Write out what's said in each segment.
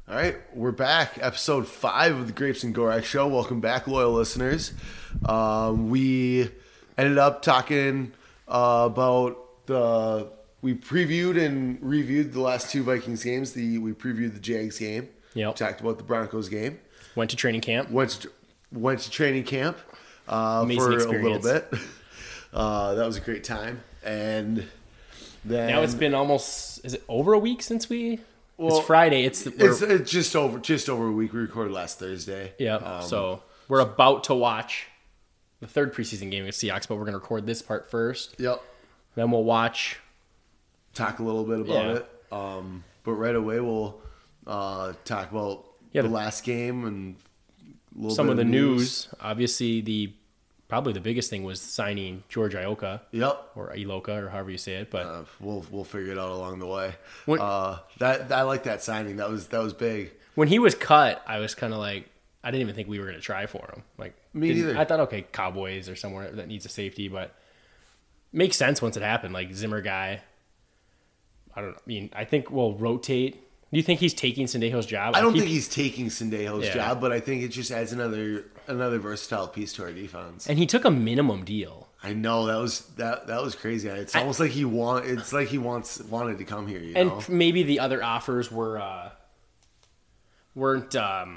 All right, we're back. Episode 5 of the Grapes and Gorak Show. Welcome back, loyal listeners. We ended up talking about we previewed and reviewed the last 2 Vikings games. We previewed the Jags game. Yep. Talked about the Broncos game. Went to training camp. Went to training camp Amazing for experience. a little bit. That was a great time. And then Now it's been almost, is it over a week since it's Friday. It's just over a week. We recorded last Thursday. Yeah. So we're about to watch the third preseason game against Seahawks, but we're going to record this part first. Yep. Then we'll watch. Talk a little bit about it. But right away we'll talk about the last game and a little some bit of the news. Obviously, probably the biggest thing was signing George Iloka. Yep. Or Iloka, or however you say it. But we'll figure it out along the way. When- I like that signing. That was big. when he was cut, I was kind of like, I didn't even think we were going to try for him. Like Me neither. I thought, okay, Cowboys or somewhere that needs a safety, but makes sense once it happened. Like Zimmer guy. I think we'll rotate. Do you think he's taking Sendejo's job? I don't think he's taking Sendejo's Yeah. job, but I think it just adds another versatile piece to our defense. And he took a minimum deal. I know that was crazy. It's almost like he wanted to come here. You know? Maybe the other offers weren't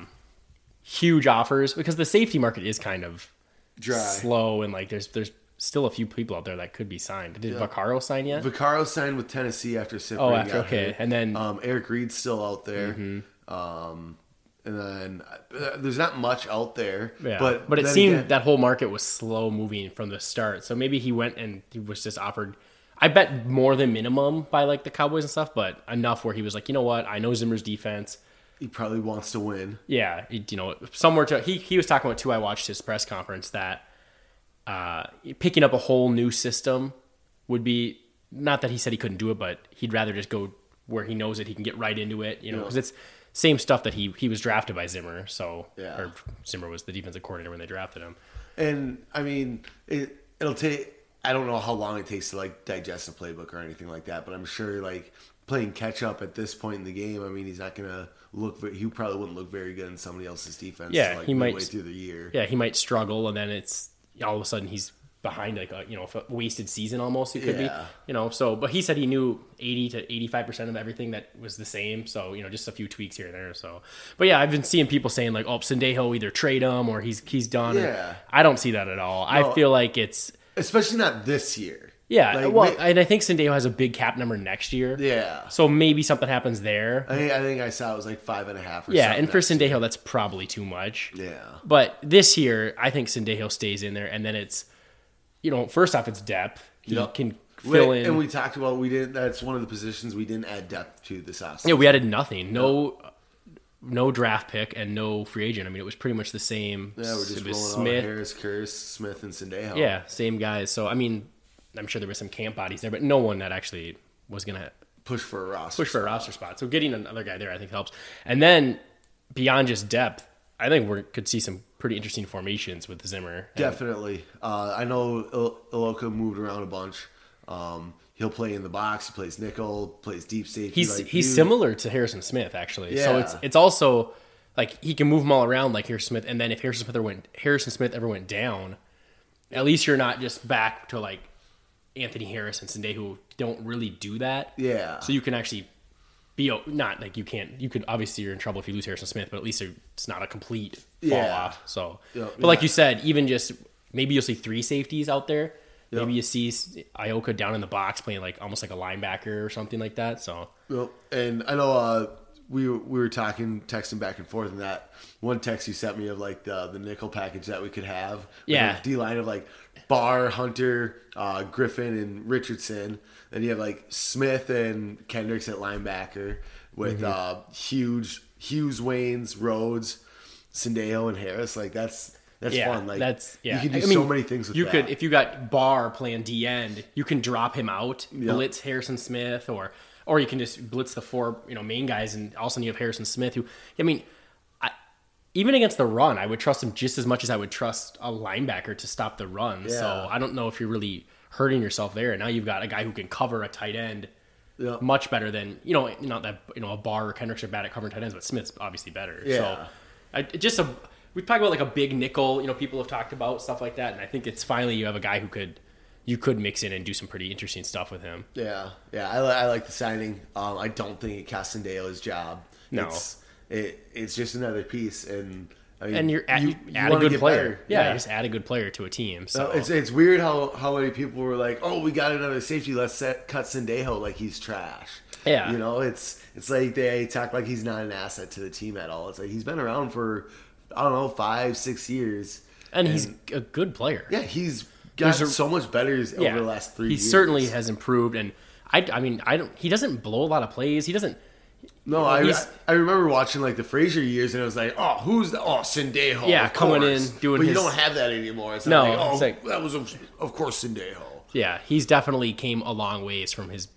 huge offers because the safety market is kind of Dry. slow, and like there's still a few people out there that could be signed. Did Vaccaro sign yet? Vaccaro signed with Tennessee after Cyprian got hurt. And then Eric Reed's still out there. And then there's not much out there. yeah. But it then seemed again, that whole market was slow moving from the start. So maybe he went and he was just offered, I bet more than minimum by like the Cowboys and stuff, but enough where he was like, you know what? I know Zimmer's defense. he probably wants to win. Yeah, somewhere to he was talking about too. I watched his press conference that picking up a whole new system would be, not that he said he couldn't do it, but he'd rather just go where he knows that he can get right into it. Because it's same stuff that he was drafted by Zimmer. So or Zimmer was the defensive coordinator when they drafted him. And I mean, it'll take. I don't know how long it takes to like digest a playbook or anything like that, but I'm sure like playing catch up at this point in the game. I mean, he's not gonna look. He probably wouldn't look very good in somebody else's defense. Yeah, like, he might midway through the year. Yeah, he might struggle, and then it's all of a sudden he's behind like a wasted season almost. It could be So, but he said he knew 80 to 85% of everything that was the same. So just a few tweaks here and there. So, but yeah, I've been seeing people saying like, oh, Sendejo either trade him or he's done. Yeah. I don't see that at all. No, I feel like it's especially not this year. Yeah, and I think Sendejo has a big cap number next year. Yeah. So maybe something happens there. I think I saw it was like 5.5 or yeah, and for Sendejo, that's probably too much. Yeah. But this year, I think Sendejo stays in there, and then it's, first off, it's depth. He can fill in. And we talked about, that's one of the positions we didn't add depth to this offseason. Yeah, we added nothing. No draft pick and no free agent. I mean, it was pretty much the same. Yeah, we're just rolling out Harris, Curse, Smith, and Sendejo. Yeah, same guys. So, I mean, I'm sure there was some camp bodies there, but no one that actually was going to push for a roster spot. So getting another guy there, I think, helps. And then beyond just depth, I think we could see some pretty interesting formations with Zimmer. Definitely. I know Iloka moved around a bunch. He'll play in the box. He plays nickel, plays deep safety. He's similar to Harrison Smith, actually. Yeah. So it's also like he can move them all around like Harrison Smith. And then if Harrison Smith ever went down, at least you're not just back to like Anthony Harris and Sendejo, who don't really do that. Yeah. So you can actually be not like you could obviously you're in trouble if you lose Harrison Smith, but at least it's not a complete fall off. So, but like you said, even just maybe you'll see 3 safeties out there. Yep. Maybe you see Iloka down in the box playing like almost like a linebacker or something like that. So, and I know we were texting back and forth, and that one text you sent me of like the nickel package that we could have. Yeah, D line of like Barr, Hunter, Griffin, and Richardson. Then you have like Smith and Kendricks at linebacker with Hughes, Waynes, Rhodes, Sendejo, and Harris. Like that's fun. Like you can do so many things with that. If you got Barr playing D end, you can drop him out, blitz Harrison Smith, or you can just blitz the 4 main guys, and all of a sudden you have Harrison Smith, who even against the run, I would trust him just as much as I would trust a linebacker to stop the run. Yeah. So I don't know if you're really hurting yourself there. And now you've got a guy who can cover a tight end Yeah. much better than not that a Barr or Kendricks are bad at covering tight ends, but Smith's obviously better. Yeah. So we talk about like a big nickel. People have talked about stuff like that, and I think it's finally you have a guy who you could mix in and do some pretty interesting stuff with him. Yeah, I like the signing. I don't think it costs Sendejo's job. No. It's just another piece, and I mean, And you add a wanna good get player. better. Yeah, you just add a good player to a team. So it's weird how many people were like, "Oh, we got another safety. Let's cut Sendejo like he's trash." Yeah. It's like they talk like he's not an asset to the team at all. It's like he's been around for 5-6 years, and he's a good player. Yeah, he's got so much better over the last 3 years. He certainly has improved, and I mean, he doesn't blow a lot of plays. He doesn't. No, I remember watching like the Frazier years, and it was like, oh, who's the Sendejo? Yeah, coming in doing. But you don't have that anymore. It's no, like, it's like, that was of course Sendejo. Yeah, he's definitely came a long ways from his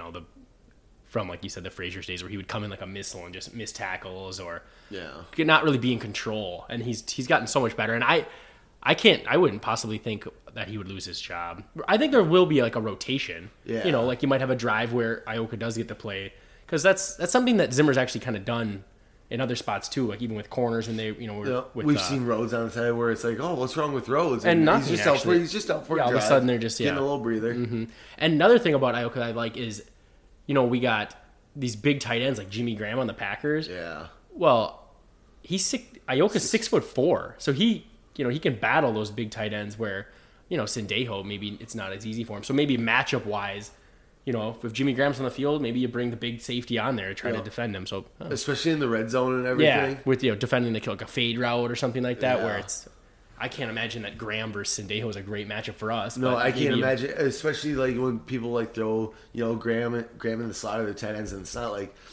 from like you said the Frazier days where he would come in like a missile and just miss tackles or not really be in control, and he's gotten so much better. And I wouldn't possibly think that he would lose his job. I think there will be like a rotation. Yeah. Like you might have a drive where Ioka does get to play. Because that's something that Zimmer's actually kind of done in other spots too, like even with corners when they we've seen Rhodes on the side where it's like, oh, what's wrong with Rhodes? And nothing, he's just out for a drive. All of a sudden they're just getting a little breather. Mm-hmm. And another thing about Ioka I like is, we got these big tight ends like Jimmy Graham on the Packers. Yeah. Well, Ioka's 6'4", so he can battle those big tight ends where Sendejo maybe it's not as easy for him. So maybe matchup wise. If Jimmy Graham's on the field, maybe you bring the big safety on there to try to defend him. So especially in the red zone and everything. Yeah, with defending like a fade route or something like that, where I can't imagine that Graham versus Sendejo is a great matchup for us. No, I can't imagine, especially like when people like throw Graham in the slot of the tight ends, and it's not like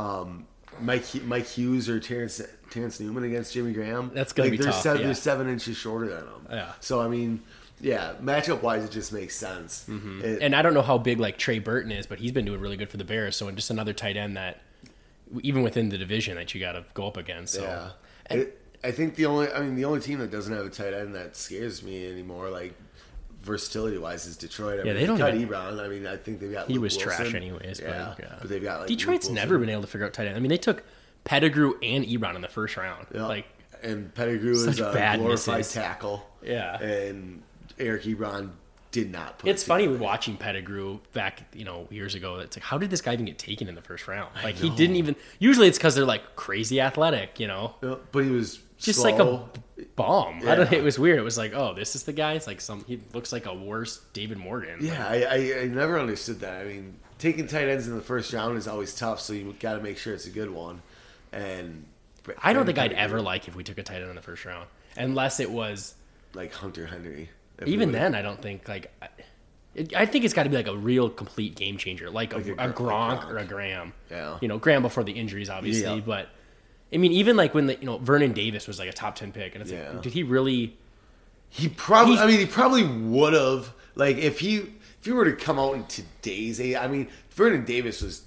Mike Hughes or Terrence Newman against Jimmy Graham. That's gonna be tough. They're 7 inches shorter than him. Yeah. So I mean. Yeah, matchup wise, it just makes sense. Mm-hmm. And I don't know how big like Trey Burton is, but he's been doing really good for the Bears. So just another tight end that, even within the division, that you got to go up against. So. Yeah, I think the only team that doesn't have a tight end that scares me anymore, like versatility wise, is Detroit. They don't cut Ebron. I mean, I think they've got. He Luke was Wilson. trash anyways. Yeah, but they've got like Detroit's never been able to figure out tight end. I mean, they took Pettigrew and Ebron in the first round. Yeah. And Pettigrew is a glorified misses. tackle. Yeah, and Eric Ebron did not put it's funny watching Pettigrew back, years ago. It's like, how did this guy even get taken in the first round? Like, he didn't even. Usually it's because they're like crazy athletic, Yeah, but he was just slow. like a bomb. Yeah. I don't. It was weird. It was like, oh, this is the guy. It's like he looks like a worse David Morgan. Yeah, I never understood that. I mean, taking tight ends in the first round is always tough, so you got to make sure it's a good one. And I don't think I'd ever like if we took a tight end in the first round, unless it was like Hunter Henry. Even then, I don't think like. I think it's got to be like a real complete game changer, like a Gronk or a Graham. Yeah, Graham before the injuries, obviously, yeah. But I mean, even like when Vernon Davis was like a top 10 pick, and it's like, did he really? He probably would have, like, if he were to come out in today's age. I mean, Vernon Davis was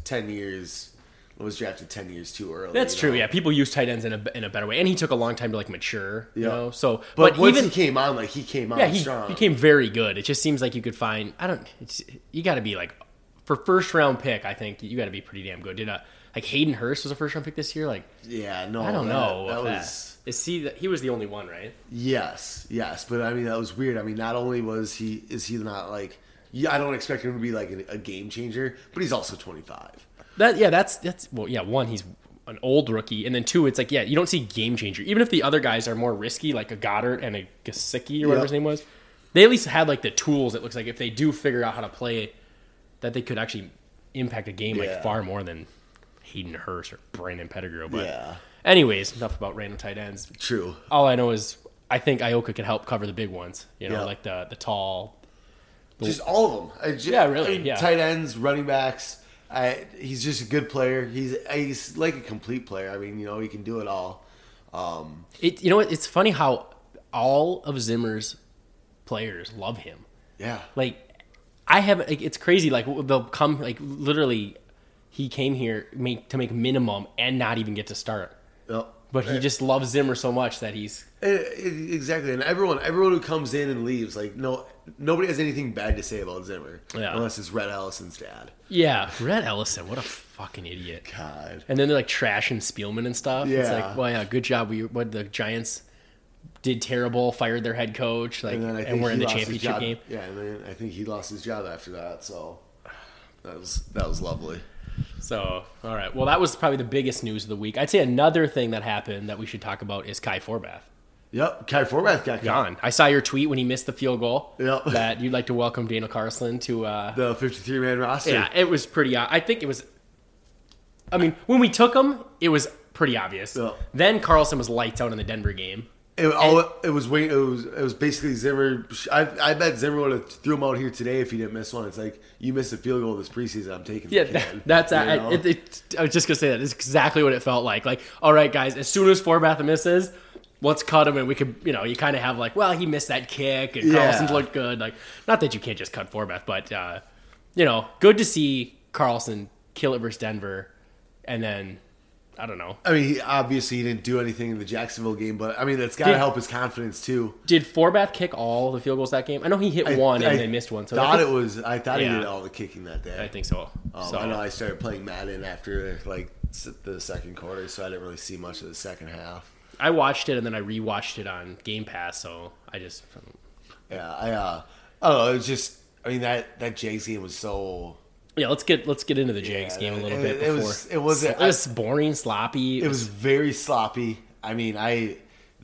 drafted 10 years too early. That's true. Yeah, people use tight ends in a better way, and he took a long time to like mature. Yeah. So, but once he came on, like he came on strong. He became very good. It just seems like you could find. You got to be like for first round pick. I think you got to be pretty damn good. Like Hayden Hurst was a first round pick this year? Like, yeah, no, I don't know. That was. He was the only one, right? Yes, but I mean that was weird. I mean, not only is he not like. Yeah, I don't expect him to be like a game changer, but he's also 25. One, he's an old rookie, and then two, it's like, you don't see game changer. Even if the other guys are more risky, like a Goddard and a Gesicki or whatever his name was, they at least had like the tools. It looks like if they do figure out how to play, that they could actually impact a game like far more than Hayden Hurst or Brandon Pettigrew. But anyways, enough about random tight ends. True. All I know is I think Ioka can help cover the big ones. Like the tall. Just all of them. Really. Tight ends, running backs. He's just a good player. He's like a complete player. I mean, he can do it all. It's funny how all of Zimmer's players love him. Yeah. Like, it's crazy. Like, they'll come, like, literally, he came here to make minimum and not even get to start. Yep. But he just loves Zimmer so much that he's... Exactly. And everyone who comes in and leaves, like, no, nobody has anything bad to say about Zimmer. Yeah. Unless it's Red Ellison's dad. Yeah, Red Ellison, what a fucking idiot. God. And then they're like trashing Spielman and stuff. It's Yeah. like, well, yeah, good job. What the Giants did terrible, fired their head coach, like, then I and think we're in he the lost his championship job. game. Yeah, and then I think he lost his job after that. So that was lovely. So, all right. Well, that was probably the biggest news of the week. I'd say another thing that happened that we should talk about is Kai Forbath. Yep, Kai Forbath got Gone. I saw your tweet when he missed the field goal. Yep. That you'd like to welcome Daniel Carlson to the 53-man roster. Yeah, it was pretty. I think it was. I mean, when we took him, it was pretty obvious. Yeah. Then Carlson was lights out in the Denver game. It was basically Zimmer. I bet Zimmer would have threw him out here today if he didn't miss one. It's like, you missed a field goal this preseason. I'm taking the Yeah, kid. that's. You I know? was just gonna say that. It's exactly what it felt like. Like, all right, guys, as soon as Forbath misses, let's cut him, and we could, you kind of have like, well, he missed that kick, and Yeah. Carlson's looked good. Like, not that you can't just cut Forbath, but good to see Carlson kill it versus Denver, and then I don't know. I mean, he didn't do anything in the Jacksonville game, but I mean, that's got to help his confidence too. Did Forbath kick all the field goals that game? I know he hit one and they missed one. So I I thought he Yeah. did all the kicking that day. I think so. So I know I started playing Madden after like the second quarter, so I didn't really see much of the second half. I watched it and then I rewatched it on Game Pass. So I just Yeah, I don't know. It's just, I mean, that Jags game was so. yeah. Let's get into the Jags game a little bit it before was it was boring, sloppy. It was very sloppy. I mean, we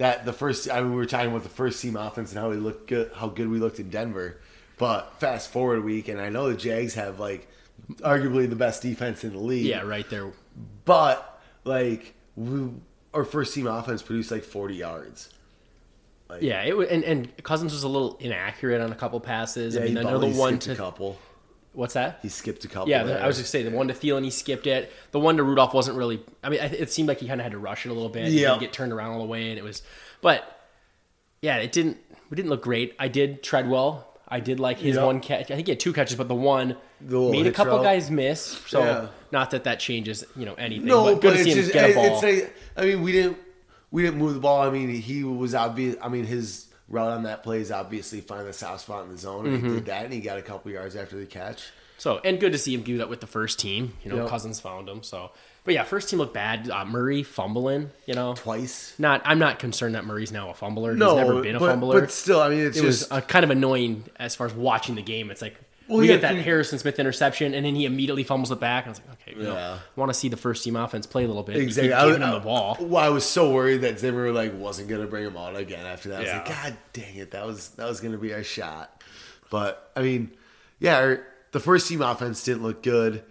were talking about the first team offense and how good we looked in Denver. But fast forward a week, and I know the Jags have like arguably the best defense in the league. yeah, right there. But like our first team offense produced like 40 yards. Like, Yeah, it was, and Cousins was a little inaccurate on a couple passes. I mean, I know the he one skipped to a couple. what's that? He skipped a couple. Yeah, there. I was just saying the one to Thielen, he skipped it. The one to Rudolph wasn't really. I mean, it seemed like he kind of had to rush it a little bit. He Yeah. didn't get turned around all the way, and it was. But yeah, it didn't. We didn't look great. I did Treadwell. I did like his Yeah. one catch. I think he had two catches, but the one little made a hitch couple route. guys miss. So Yeah. not that changes anything. No, but good to it's see him just, get a ball. It's like, I mean, we didn't move the ball. I mean, he was obvious. I mean, his route on that play is obviously find the soft spot in the zone, and Mm-hmm. he did that, and he got a couple yards after the catch. So, and good to see him do that with the first team. Yep. Cousins found him. So, but yeah, first team looked bad. Murray fumbling. Twice. I'm not concerned that Murray's now a fumbler. No, He's never been a but, fumbler. but still, I mean, it was kind of annoying as far as watching the game. It's like we yeah, get that Harrison Smith interception, and then he immediately fumbles it back. And I was like, okay, Yeah. I want to see the first team offense play a little bit. Exactly. You keep giving him the ball. Well, I was so worried that Zimmer wasn't going to bring him on again after that. I was Yeah. like, God dang it, that was going to be our shot. But I mean, yeah, the first team offense didn't look good.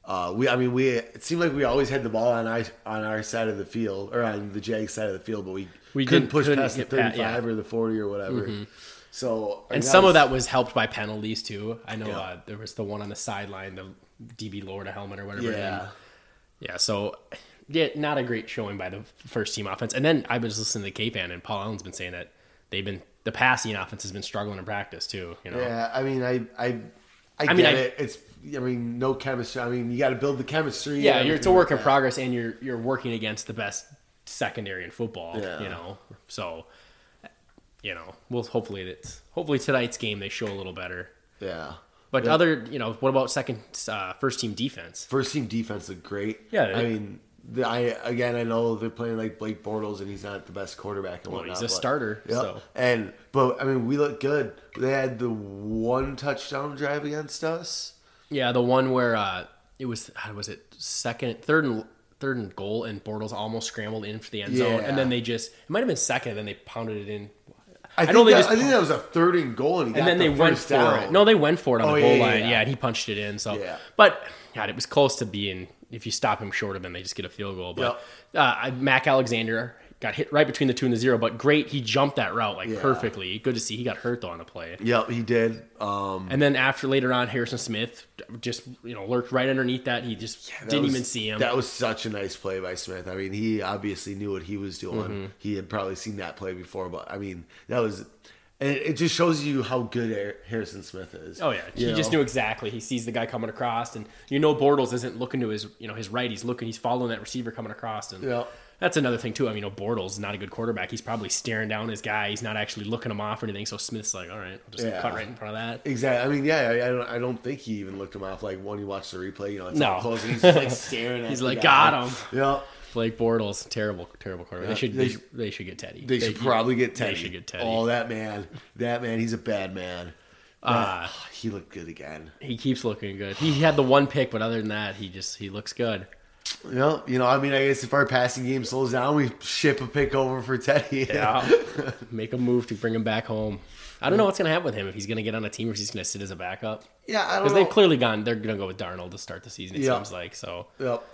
It seemed like we always had the ball on our side of the field, or on the Jags side of the field, but we couldn't push past the hit Pat, 35 yeah. or the 40 or whatever. So, And some of that was helped by penalties too. I know Yeah. there was the one on the sideline, the DB lowered a helmet or whatever. Yeah. And yeah. So yeah, not a great showing by the first team offense. And then I was listening to K-Fan, and Paul Allen's been saying that the passing offense has been struggling in practice too. Yeah, I mean, I mean, get it. It's, no chemistry. I mean, you got to build the chemistry. Yeah, and it's a everything work in like that. progress, and you're working against the best secondary in football. Yeah. So we'll hopefully tonight's game they show a little better. Yeah. But what about first team defense? First team defense looked great. Yeah, I mean, I know they're playing like Blake Bortles, and he's not the best quarterback and whatnot. He's a starter. Yep. So But I mean, we look good. They had the one touchdown drive against us. yeah, the one where it was third and goal, and Bortles almost scrambled in for the end zone, Yeah. and then it might have been second, and then they pounded it in. I think that was a third and goal, and he got And then they the went first for down. it. No, they went for it on the goal line. yeah. Yeah, and he punched it in. So, Yeah. But God, it was close to being. If you stop him short of him, they just get a field goal. But Mac Alexander got hit right between the 2 and the 0. But great, he jumped that route perfectly. Good to see. He got hurt though on the play. Yep, he did. And then later on, Harrison Smith just lurked right underneath that. He just didn't even see him. That was such a nice play by Smith. I mean, he obviously knew what he was doing. Mm-hmm. He had probably seen that play before, but I mean, that was. And it just shows you how good Harrison Smith is. Oh yeah, he just knew exactly. He sees the guy coming across, and Bortles isn't looking to his right. He's following that receiver coming across, and That's another thing too. I mean, Bortles is not a good quarterback. He's probably staring down his guy. He's not actually looking him off or anything. So Smith's like, all right, I'll just cut right in front of that. Exactly. I mean, I don't think he even looked him off. Like when you watch the replay, it's all close and he's just like staring at. He's like, got him. Yeah. Blake Bortles, terrible quarterback. They should get Teddy. They should probably get Teddy. They should get Teddy. Oh, that man, he's a bad man. He looked good again. He keeps looking good. He had the one pick, but other than that, he looks good. I mean, I guess if our passing game slows down, we ship a pick over for Teddy. Yeah, make a move to bring him back home. I don't know what's going to happen with him, if he's going to get on a team or if he's going to sit as a backup. Yeah, I don't know. Because they've clearly they're going to go with Darnold to start the season, it seems like. So. Yep.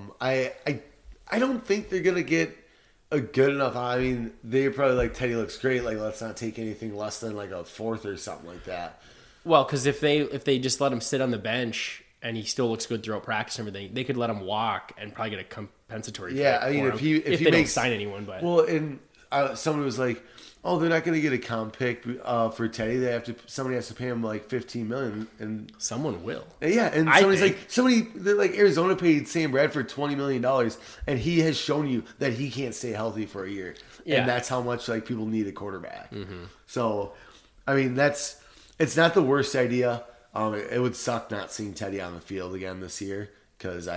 I don't think they're going to get a good enough. I mean, they're probably like, Teddy looks great. Like, let's not take anything less than like a fourth or something like that. Well, because if they just let him sit on the bench and he still looks good throughout practice and everything, they could let him walk and probably get a compensatory pick. Yeah, I mean, if they don't sign anyone, but and somebody was like, "Oh, they're not going to get a comp pick for Teddy. Somebody has to pay him like $15 million, and someone will." Yeah, and somebody Arizona paid Sam Bradford $20 million, and he has shown you that he can't stay healthy for a year, and that's how much like people need a quarterback. Mm-hmm. So, I mean, it's not the worst idea. It would suck not seeing Teddy on the field again this year because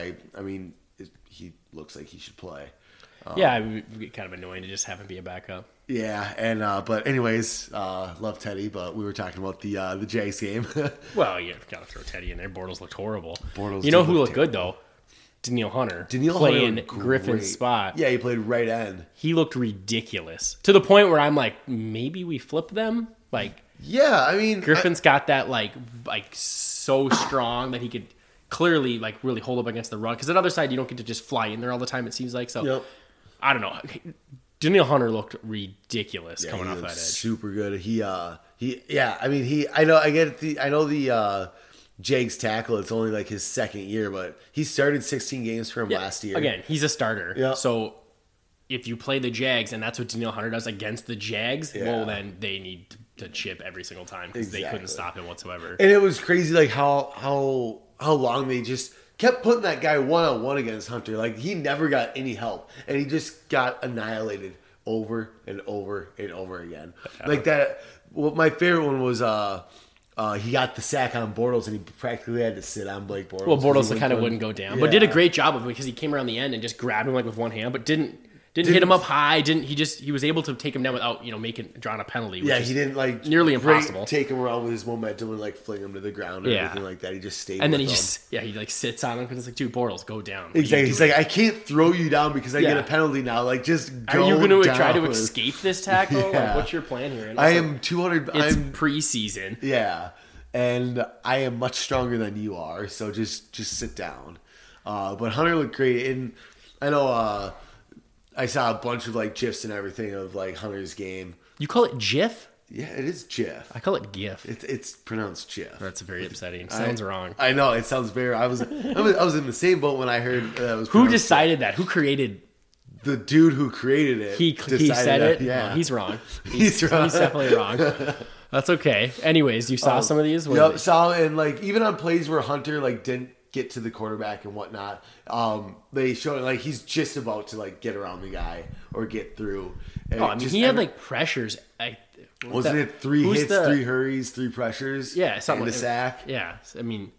he looks like he should play. It would be kind of annoying to just have him be a backup. Yeah, and but anyways, love Teddy, but we were talking about the Jags game. Well, you got to throw Teddy in there. Bortles looked horrible. Who looked good though? Danielle Hunter. Playing Griffin's spot. Yeah, he played right end. He looked ridiculous to the point where I'm like, maybe we flip them. Like, yeah, I mean, Griffin's got that like so strong that he could clearly like really hold up against the run. Because on the other side, you don't get to just fly in there all the time. It seems like so. Yep. I don't know. Danielle Hunter looked ridiculous coming off that edge. Super good. I know the Jags tackle. It's only like his second year, but he started 16 games for him last year. Again, he's a starter. Yeah. So if you play the Jags and that's what Danielle Hunter does against the Jags, well, then they need to chip every single time because they couldn't stop him whatsoever. And it was crazy, like how long they just kept putting that guy one-on-one against Hunter. Like, he never got any help. And he just got annihilated over and over and over again. Like that. Well, my favorite one was he got the sack on Bortles, and he practically had to sit on Blake Bortles. Well, Bortles kind of wouldn't go down. But did a great job of it because he came around the end and just grabbed him like with one hand, but didn't hit him up high. He was able to take him down without drawing a penalty. Which he didn't like nearly impossible. Take him around with his momentum and like fling him to the ground or anything like that. He just stayed. And then he like sits on him because it's like, dude, Bortles, go down. Exactly. He's like, I can't throw you down because I get a penalty now. Like, just go. Are you going to try to escape this tackle? Like, what's your plan here? I am 200. It's preseason. Yeah, and I am much stronger than you are. So just sit down. But Hunter looked great, and I know. I saw a bunch of like GIFs and everything of like Hunter's game. You call it GIF? Yeah, it is GIF. I call it GIF. It's pronounced GIF. That's very upsetting. It sounds wrong. I know, it sounds very. I was in the same boat when I heard that was. Who decided that? Who created? The dude who created it. He said it. Yeah, no, he's wrong. He's wrong. He's definitely wrong. That's okay. Anyways, you saw some of these. Yep, saw, and like even on plays where Hunter like didn't get to the quarterback and whatnot, they showed like he's just about to like get around the guy or get through. And he had like pressures. Wasn't it 3 hits, 3 hurries, 3 pressures? Yeah, something and a sack. Yeah, I mean,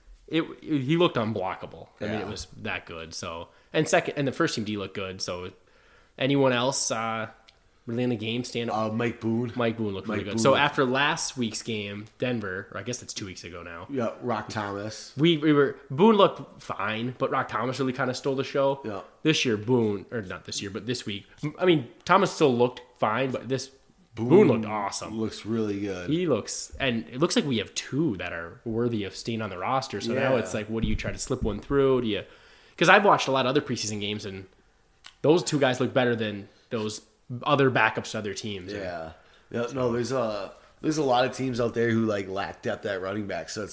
he looked unblockable. I mean, it was that good. So and the first team D looked good. So anyone else really in the game stand up? Mike Boone. Mike Boone looked really good. So after last week's game, Denver, or I guess that's 2 weeks ago now. Yeah, Rock Thomas. Boone looked fine, but Rock Thomas really kind of stole the show. Yeah. This year, not this year, but this week. I mean, Thomas still looked fine, but Boone looked awesome. Looks really good. And it looks like we have 2 that are worthy of staying on the roster. So now it's like, what do you try to slip one through? Because I've watched a lot of other preseason games, and those 2 guys look better than those other backups to other teams. Yeah. No, there's a lot of teams out there who like lack depth at running back. So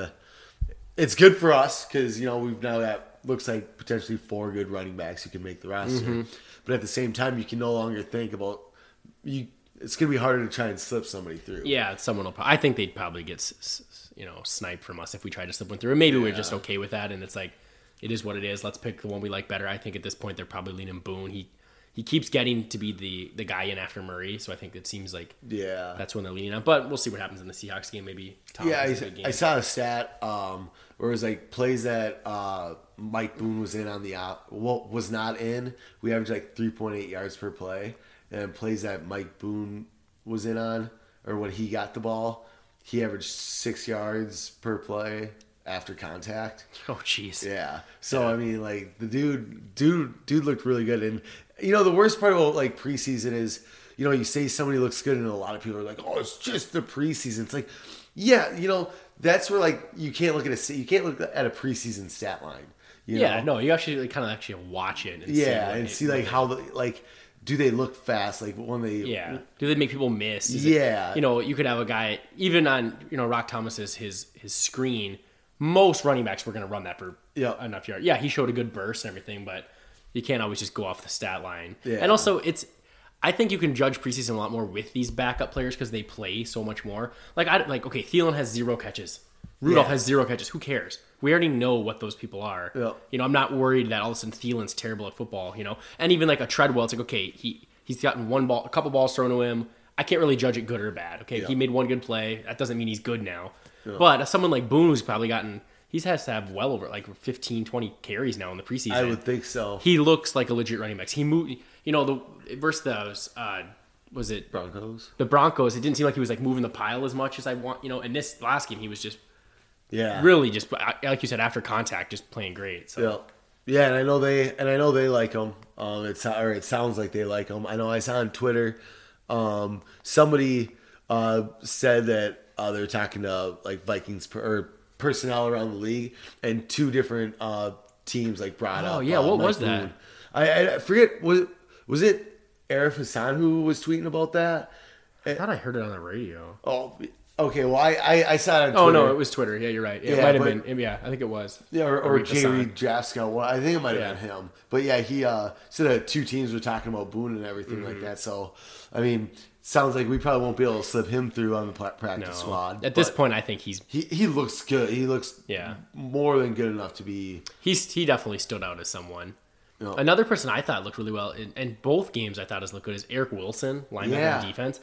it's good for us because we've now got looks like potentially 4 good running backs who can make the roster. Mm-hmm. But at the same time, you can no longer think about you. It's going to be harder to try and slip somebody through. Yeah, someone will. I think they'd probably get sniped from us if we tried to slip one through. And maybe we're just okay with that, and it's like it is what it is. Let's pick the one we like better. I think at this point they're probably leaning Boone. He keeps getting to be the guy in after Murray, so I think it seems like that's when they're leaning on. But we'll see what happens in the Seahawks game. Maybe Tom has a big game. I saw a stat where it was like plays that Mike Boone was in on the was not in. We averaged like 3.8 yards per play, and plays that Mike Boone was in on, or when he got the ball, he averaged 6 yards per play after contact. Oh, jeez. Yeah. So I mean, like the dude looked really good, and the worst part about like preseason is, you say somebody looks good, and a lot of people are like, oh, it's just the preseason. It's like, yeah, that's where like you can't look at a preseason stat line. No, you actually kind of actually watch it. And see like how do they look fast? Like when they do they make people miss? You could have a guy even on Rock Thomas's his screen. Most running backs were going to run that for enough yards. Yeah, he showed a good burst and everything, but you can't always just go off the stat line. Yeah. And also, I think you can judge preseason a lot more with these backup players because they play so much more. Okay, Thielen has 0 catches. Rudolph has 0 catches. Who cares? We already know what those people are. Yeah. I'm not worried that all of a sudden Thielen's terrible at football, And even like a Treadwell, it's like, okay, he's gotten a couple balls thrown to him. I can't really judge it good or bad. Okay, he made one good play. That doesn't mean he's good now. Yeah. But someone like Boone, who's probably he has to have well over like 15, 20 carries now in the preseason. I would think so. He looks like a legit running back. He moved, versus those, was it Broncos? The Broncos, it didn't seem like he was like moving the pile as much as I want. In this last game, he was just really just, like you said, after contact, just playing great. So. Yeah, and I know they like him. It sounds like they like him. I know I saw on Twitter, somebody said that they were talking to like Vikings or personnel around the league, and 2 different teams like brought up. Oh yeah, what Mike was that? Boone. I forget. Was it Arif Hassan who was tweeting about that? I thought I heard it on the radio. Oh, okay. Well, I saw it on Twitter. Oh no, it was Twitter. Yeah, you're right. It might have been. Yeah, I think it was. Yeah, or Jerry Jasko. Well, I think it might have been him. But yeah, he said that 2 teams were talking about Boone and everything like that. So I mean. Sounds like we probably won't be able to slip him through on the practice squad. At this point, I think he looks good. He looks more than good enough to be. He definitely stood out as someone. Another person I thought looked really well in both games. I thought has looked good is Eric Wilson, linebacker and defense.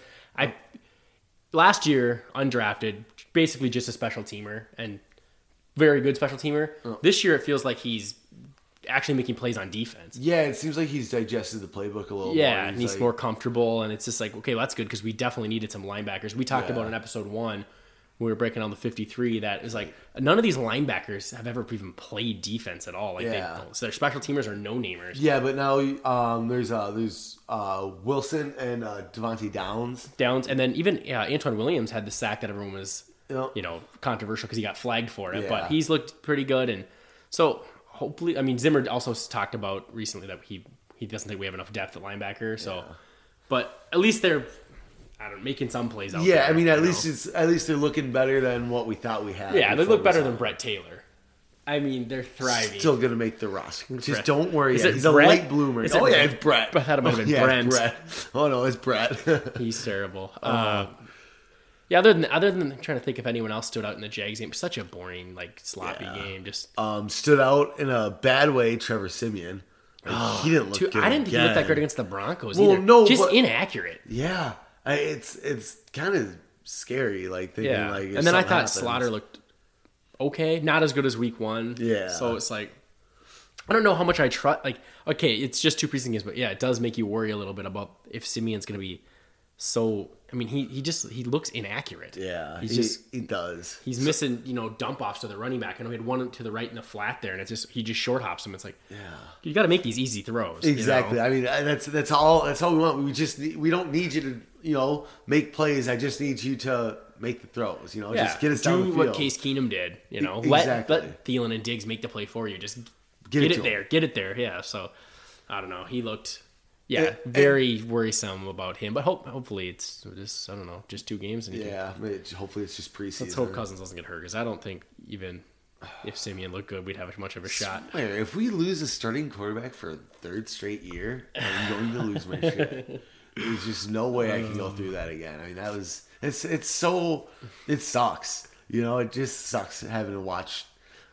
Last year undrafted, basically just a special teamer and very good special teamer. This year it feels like he's actually making plays on defense. Yeah, it seems like he's digested the playbook a little more. Yeah, and he's more comfortable, and it's just like, okay, well, that's good because we definitely needed some linebackers. We talked about in episode 1 when we were breaking down the 53 that is like none of these linebackers have ever even played defense at all. So their special teamers are no-namers. Yeah, but now there's Wilson and Devontae Downs, and then even Antoine Williams had the sack that everyone was controversial because he got flagged for it, but he's looked pretty good, and so. Hopefully, I mean, Zimmer also talked about recently that he doesn't think we have enough depth at linebacker. So, but at least they're, making some plays out there. Yeah, I mean, at least they're looking better than what we thought we had. Yeah, they look better than Brett Taylor. I mean, they're thriving. Still gonna make the roster. Just don't worry. He's a late bloomer. It's Brett. I thought it might have been Brent. Brett. Oh no, it's Brett. He's terrible. Yeah, other than trying to think if anyone else stood out in the Jags game, such a boring, sloppy game. Just stood out in a bad way. Trevor Siemian, he didn't look good. I didn't think he looked that good against the Broncos either. No, just inaccurate. Yeah, it's kind of scary. Thinking and then I thought Slaughter looked okay, not as good as week 1. Yeah, so it's like I don't know how much I trust. Okay, it's just 2 preseason games, but yeah, it does make you worry a little bit about if Simeon's going to be so. I mean, he looks inaccurate. Yeah, he does. He's missing, dump offs to the running back. I know he had one to the right in the flat there, and he just short hops him. It's like, you got to make these easy throws. Exactly. I mean, that's all we want. We don't need you to make plays. I just need you to make the throws. Just get us down the field. Do what Case Keenum did. Let Thielen and Diggs make the play for you. Just get it there. Yeah. So I don't know. He looked. Yeah, very worrisome about him. But hopefully it's just, I don't know, just 2 games. And hopefully it's just preseason. Let's hope Cousins doesn't get hurt because I don't think even if Simeon looked good, we'd have much of a shot. If we lose a starting quarterback for a 3rd straight year, I'm going to lose my shit. There's just no way I can go through that again. I mean, it sucks. It just sucks having to watch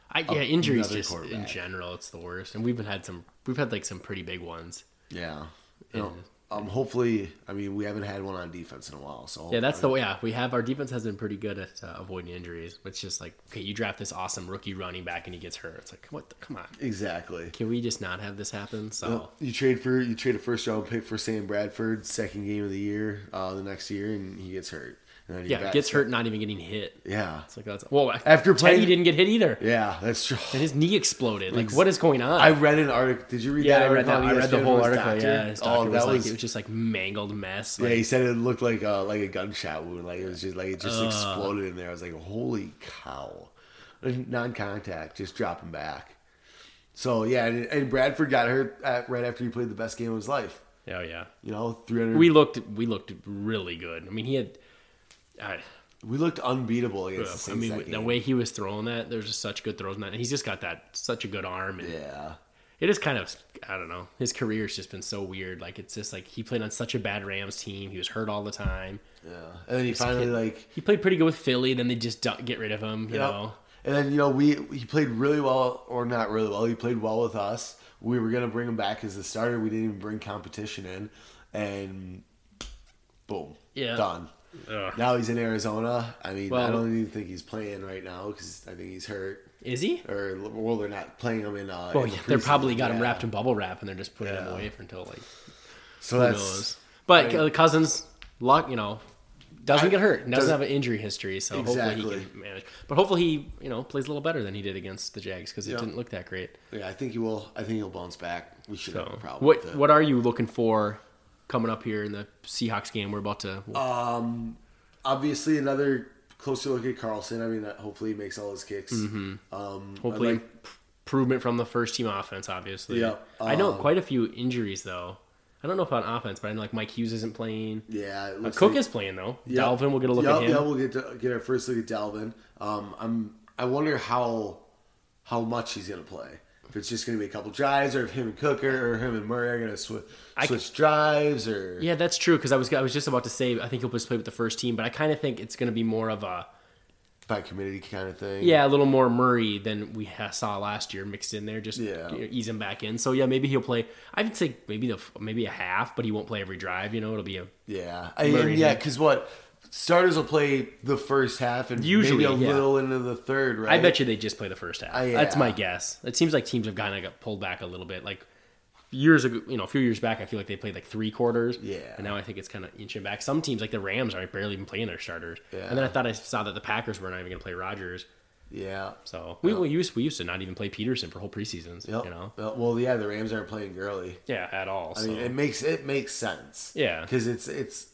Injuries another just in quarterback. general, it's the worst. And we've had like some pretty big ones. Yeah. Hopefully, I mean, we haven't had one on defense in a while. So Yeah, that's the way. Yeah, we have our defense has been pretty good at avoiding injuries. It's just like, okay, you draft this awesome rookie running back and he gets hurt. It's like, come on. Exactly. Can we just not have this happen? So You trade a first round pick for Sam Bradford, second game of the year, the next year, and he gets hurt. And then gets hurt, not even getting hit. Yeah. It's like After Teddy didn't get hit either. Yeah, that's true. And his knee exploded. Like, what is going on? I read an article. Did you read that? I read article? that. I read the whole article. Doctor? Yeah, his doctor it was just like mangled mess. Like, yeah, he said it looked like a gunshot wound. Like it was just like it just exploded in there. I was like, holy cow! Non-contact, just dropping back. So yeah, and Bradford got hurt right after he played the best game of his life. Oh yeah. 300. We looked really good. I mean, he had. We looked unbeatable against the Saints. I mean, the way he was throwing that, there's just such good throws in that. And he's just got such a good arm. And yeah. It is kind of, I don't know. His career's just been so weird. Like, it's just like he played on such a bad Rams team. He was hurt all the time. Yeah. And then he finally, he played pretty good with Philly. Then they just get rid of him, you know. And then, he played really well, or not really well. He played well with us. We were going to bring him back as the starter. We didn't even bring competition in. And boom. Yeah. Done. Ugh. Now he's in Arizona. I mean, I don't even think he's playing right now because I think he's hurt. Is he? Or they're not playing him in. They're probably got him wrapped in bubble wrap and they're just putting him away for until like. So who knows? But Cousins, doesn't get hurt. Doesn't have an injury history, so hopefully he can manage. But hopefully he plays a little better than he did against the Jags because it didn't look that great. Yeah, I think he will. I think he'll bounce back. We should have a problem. with it. What are you looking for coming up here in the Seahawks game? We're about to. Obviously, another closer look at Carlson. I mean, hopefully he makes all his kicks. Mm-hmm. Hopefully, improvement from the first team offense. Obviously, yeah. I know quite a few injuries though. I don't know about offense, but I know like Mike Hughes isn't playing. Yeah, Cook is playing though. Yep. Dalvin, we'll get a look at him. Yeah, we'll get our first look at Dalvin. I wonder how much he's gonna play. If it's just going to be a couple drives, or if him and Cook or him and Murray are going to switch drives, or yeah, that's true. Because I was just about to say I think he'll just play with the first team, but I kind of think it's going to be more of a by committee kind of thing. Yeah, a little more Murray than we saw last year mixed in there, just ease him back in. So yeah, maybe he'll play. I would say maybe a half, but he won't play every drive. It'll be a because starters will play the first half and usually maybe a little into the third, right? I bet you they just play the first half. That's my guess. It seems like teams have kind of got pulled back a little bit. Like years ago, a few years back, I feel like they played like 3 quarters. Yeah. And now I think it's kind of inching back. Some teams, like the Rams, are barely even playing their starters. Yeah. And then I thought I saw that the Packers were not even going to play Rodgers. Yeah. So we used to not even play Peterson for whole preseasons. Yep. Well, yeah, the Rams aren't playing Gurley. Yeah, at all. I mean, it makes sense. Yeah. Because it's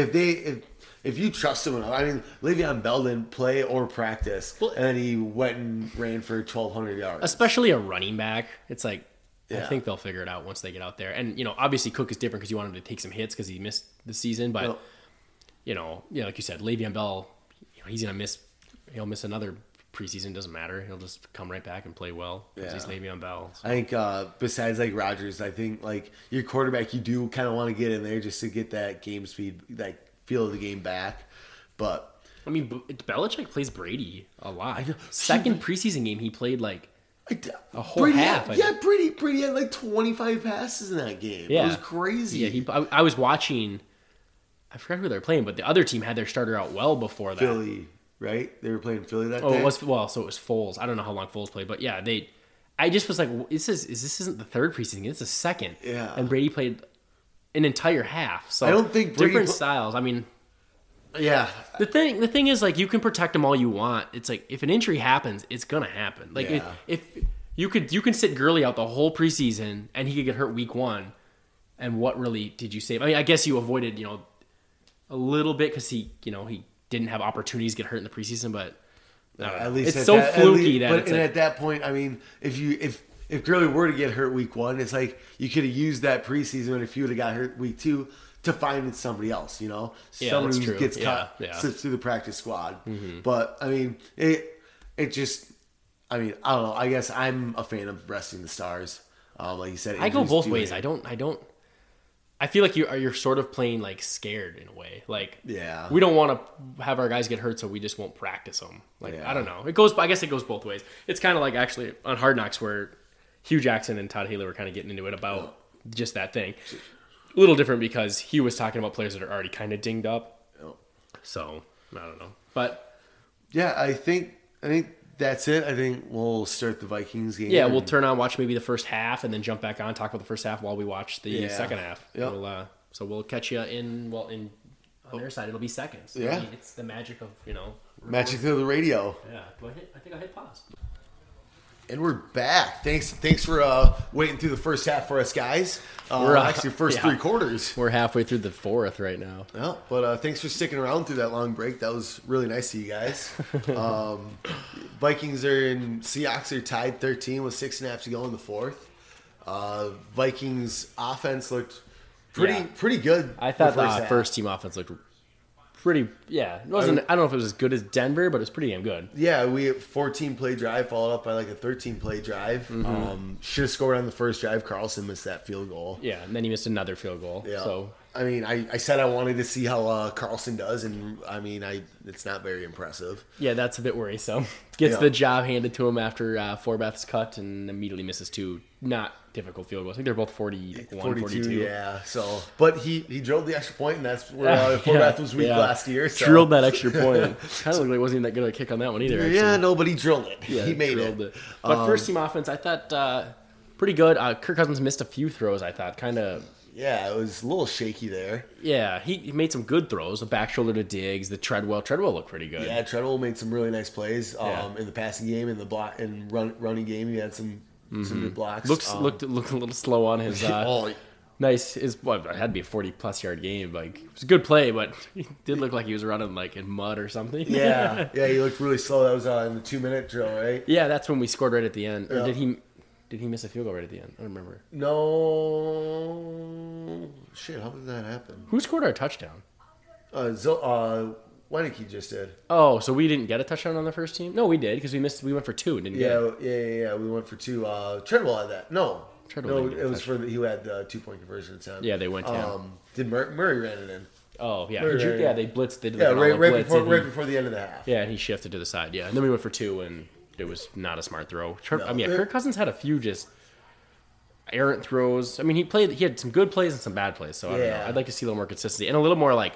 if you trust him enough. I mean, Le'Veon Bell didn't play or practice, and then he went and ran for 1,200 yards. Especially a running back. It's like, I think they'll figure it out once they get out there. And, obviously Cook is different because you want him to take some hits because he missed the season. But, like you said, Le'Veon Bell, he's going to miss. He'll miss another preseason. Doesn't matter. He'll just come right back and play well because he's Le'Veon Bell. So. I think besides like Rodgers, I think like your quarterback, you do kind of want to get in there just to get that game speed, like feel of the game back. But I mean, Belichick plays Brady a lot. Second preseason game, he played like a whole Brady half. Brady had like 25 passes in that game. Yeah. It was crazy. Yeah, I was watching. I forgot who they were playing, but the other team had their starter out well before that. Philly, right? They were playing Philly that day. So it was Foles. I don't know how long Foles played, but yeah, I just was like, this isn't the third preseason game. It's the second. Yeah. And Brady played an entire half. So I don't think different styles. I mean, yeah. The thing is, like, you can protect them all you want. It's like if an injury happens, it's gonna happen. Like if you can sit Gurley out the whole preseason and he could get hurt week 1, and what really did you save? I mean, I guess you avoided a little bit because he didn't have opportunities to get hurt in the preseason, but at least it's so fluky that. But at that point, I mean, if Gurley were to get hurt week 1, it's like you could have used that preseason if you would have got hurt week 2 to find somebody else, somebody who gets cut, slips through the practice squad. Mm-hmm. But I mean, it just, I mean, I don't know. I guess I'm a fan of resting the stars. Like you said, I go both ways. I I feel like you're sort of playing like scared in a way. Like, Yeah. we don't want to have our guys get hurt, so we just won't practice them. Like, Yeah. I don't know. I guess it goes both ways. It's kind of like actually on Hard Knocks where Hugh Jackson and Todd Haley were kind of getting into it about just that thing. A little different because Hugh was talking about players that are already kind of dinged up. Oh. So I don't know, but Yeah, I think that's it. I think we'll start the Vikings game. yeah, we'll turn on, watch maybe the first half, and then jump back on, talk about the first half while we watch the second half. Yep. So we'll catch you on their side. It'll be seconds. Yeah. I mean, it's the magic of Magic through the radio. Yeah. I think I hit pause. And we're back. Thanks for waiting through the first half for us guys. We're actually first 3 quarters. We're halfway through the fourth right now. Yeah, but thanks for sticking around through that long break. That was really nice of you guys. Vikings and Seahawks are tied 13 with 6.5 to go in the fourth. Vikings offense looked pretty good. I thought the the first team offense looked pretty. Yeah, it wasn't. I don't know if it was as good as Denver, but it was pretty damn good. Yeah, we had 14-play drive followed up by like a 13-play drive. Should have scored on the first drive. Carlson missed that field goal. Yeah, and then he missed another field goal. Yeah. So I mean, I said I wanted to see how Carlson does, and I mean, it's not very impressive. yeah, that's a bit worrisome. Gets the job handed to him after Forbath's cut and immediately misses 2 not difficult field goals. I think they're both 41, 42. Yeah. So, but he drilled the extra point, and that's where Forbath was weak last year. So. Drilled that extra point. Kind of looked like it wasn't even that good a kick on that one either. Actually. Yeah, no, but he drilled it. Yeah, he made it. But first team offense, I thought pretty good. Kirk Cousins missed a few throws. I thought kind of. Yeah, it was a little shaky there. Yeah, he made some good throws. The back shoulder to Diggs, the Treadwell. Treadwell looked pretty good. Yeah, Treadwell made some really nice plays in the passing game, in the block and running game. He had some good blocks. Looked a little slow on his. Nice. It had to be a 40-plus yard game. Like, it was a good play, but he did look like he was running like in mud or something. Yeah, he looked really slow. That was in the 2-minute drill, right? Yeah, that's when we scored right at the end. Or Yeah. did he miss a field goal right at the end? I don't remember. No. Shit, how did that happen? Who scored our touchdown? Weineke just did. Oh, so we didn't get a touchdown on the first team? No, we did because we went for 2 and didn't get it. Yeah. We went for 2. Treadwell had that. No, Treadwell didn't get it was for he had the 2-point conversion attempt. Yeah, they went to him. Did Murray ran it in? Oh, yeah. Right. They blitzed. They did Yeah, like an right all-out blitz, before the end of the half. Yeah, and he shifted to the side. Yeah, and then we went for 2, and it was not a smart throw. No. Kirk Cousins had a few just errant throws. I mean, he had some good plays and some bad plays. So I don't know. I'd like to see a little more consistency and a little more like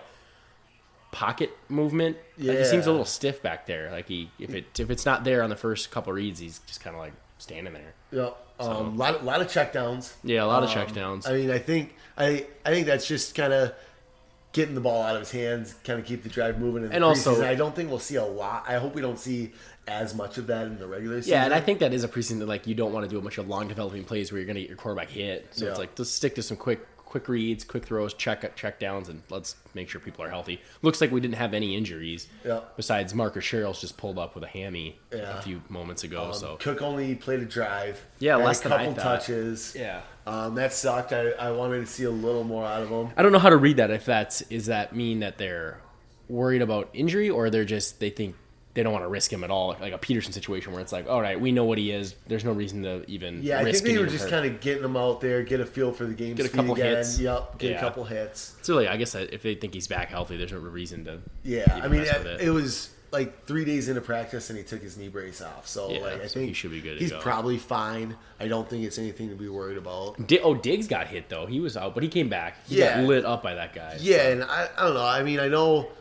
pocket movement. Like, he seems a little stiff back there. Like if it's not there on the first couple reads, he's just kind of like standing there. Yeah. A lot of checkdowns. Yeah, a lot of checkdowns. I mean, I think that's just kind of getting the ball out of his hands, kind of keep the drive moving. In the And also- preseason. I don't think we'll see a lot. I hope we don't see as much of that in the regular season. Yeah, and I think that is a preseason that like you don't want to do a bunch of long developing plays where you're going to get your quarterback hit. So it's like just stick to some quick reads, quick throws, check downs, and let's make sure people are healthy. Looks like we didn't have any injuries. Yeah. Besides Marcus Sherrill's just pulled up with a hammy Yeah. a few moments ago. So Cook only played a drive. Yeah, Had less a than I couple thought. touches. yeah. That sucked. I wanted to see a little more out of him. I don't know how to read that. Does that mean that they're worried about injury or they think they don't want to risk him at all, like a Peterson situation where it's like, all right, we know what he is. There's no reason to even Yeah, I risk think they were getting him just hurt. kind of getting him out there, get a feel for the game. Get a speed couple again. hits. Yep, get Yeah. a couple hits. So like, I guess if they think he's back healthy, there's no reason to. Yeah, even I mean, mess with it was like 3 days into practice and he took his knee brace off. So Yeah, like, I so think he should be good to He's go. probably fine. I don't think it's anything to be worried about. Diggs got hit though. He was out, but he came back. He got lit up by that guy. Yeah, and I don't know. I mean, I know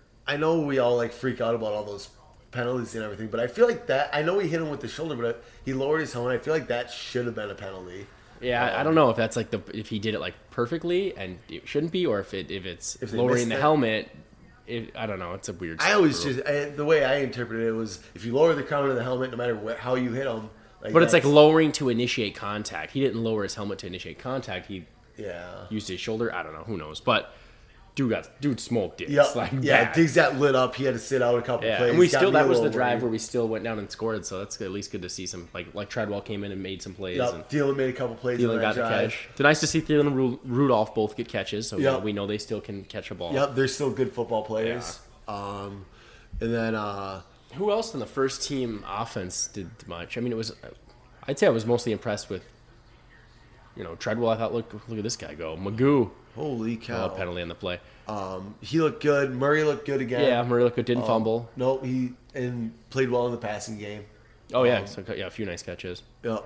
we all like freak out about all those penalties and everything, but I feel like that. I know he hit him with the shoulder, but he lowered his helmet. I feel like that should have been a penalty. Yeah, I don't know if that's like if he did it like perfectly and it shouldn't be, or if they lowering missed the it. helmet. I don't know. It's a weird. I always rule. the way I interpreted it was if you lower the crown of the helmet, no matter how you hit him. But it's like lowering to initiate contact. He didn't lower his helmet to initiate contact. He used his shoulder. I don't know. Who knows? But dude smoked Diggs. Yep. Like Yeah, bad. Diggs got lit up. He had to sit out a couple Yeah, plays. and Got me that a was the little drive worried. where we still went down and scored. So that's at least good to see some like Treadwell came in and made some plays. Yep. And Thielen made a couple plays. Thielen on that got the drive. catch. It's nice to see Thielen and Rudolph both get catches. So Yep. we know they still can catch a ball. Yep, they're still good football players. And then Who else in the first team offense did much? I mean, I'd say I was mostly impressed with, Treadwell, I thought, look at this guy go. Magoo, Holy cow! penalty on the play. He looked good. Murray looked good again. Yeah, Murray looked good, didn't fumble. No, he played well in the passing game. Oh yeah, a few nice catches. Yeah.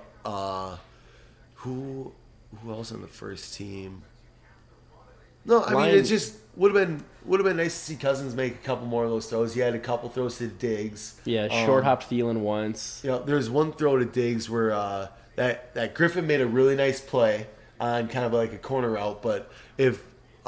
Who else on the first team? No, I mean it just would have been nice to see Cousins make a couple more of those throws. He had a couple throws to Diggs. Yeah, short hopped Thielen once. There's one throw to Diggs where that Griffin made a really nice play on kind of like a corner route, but if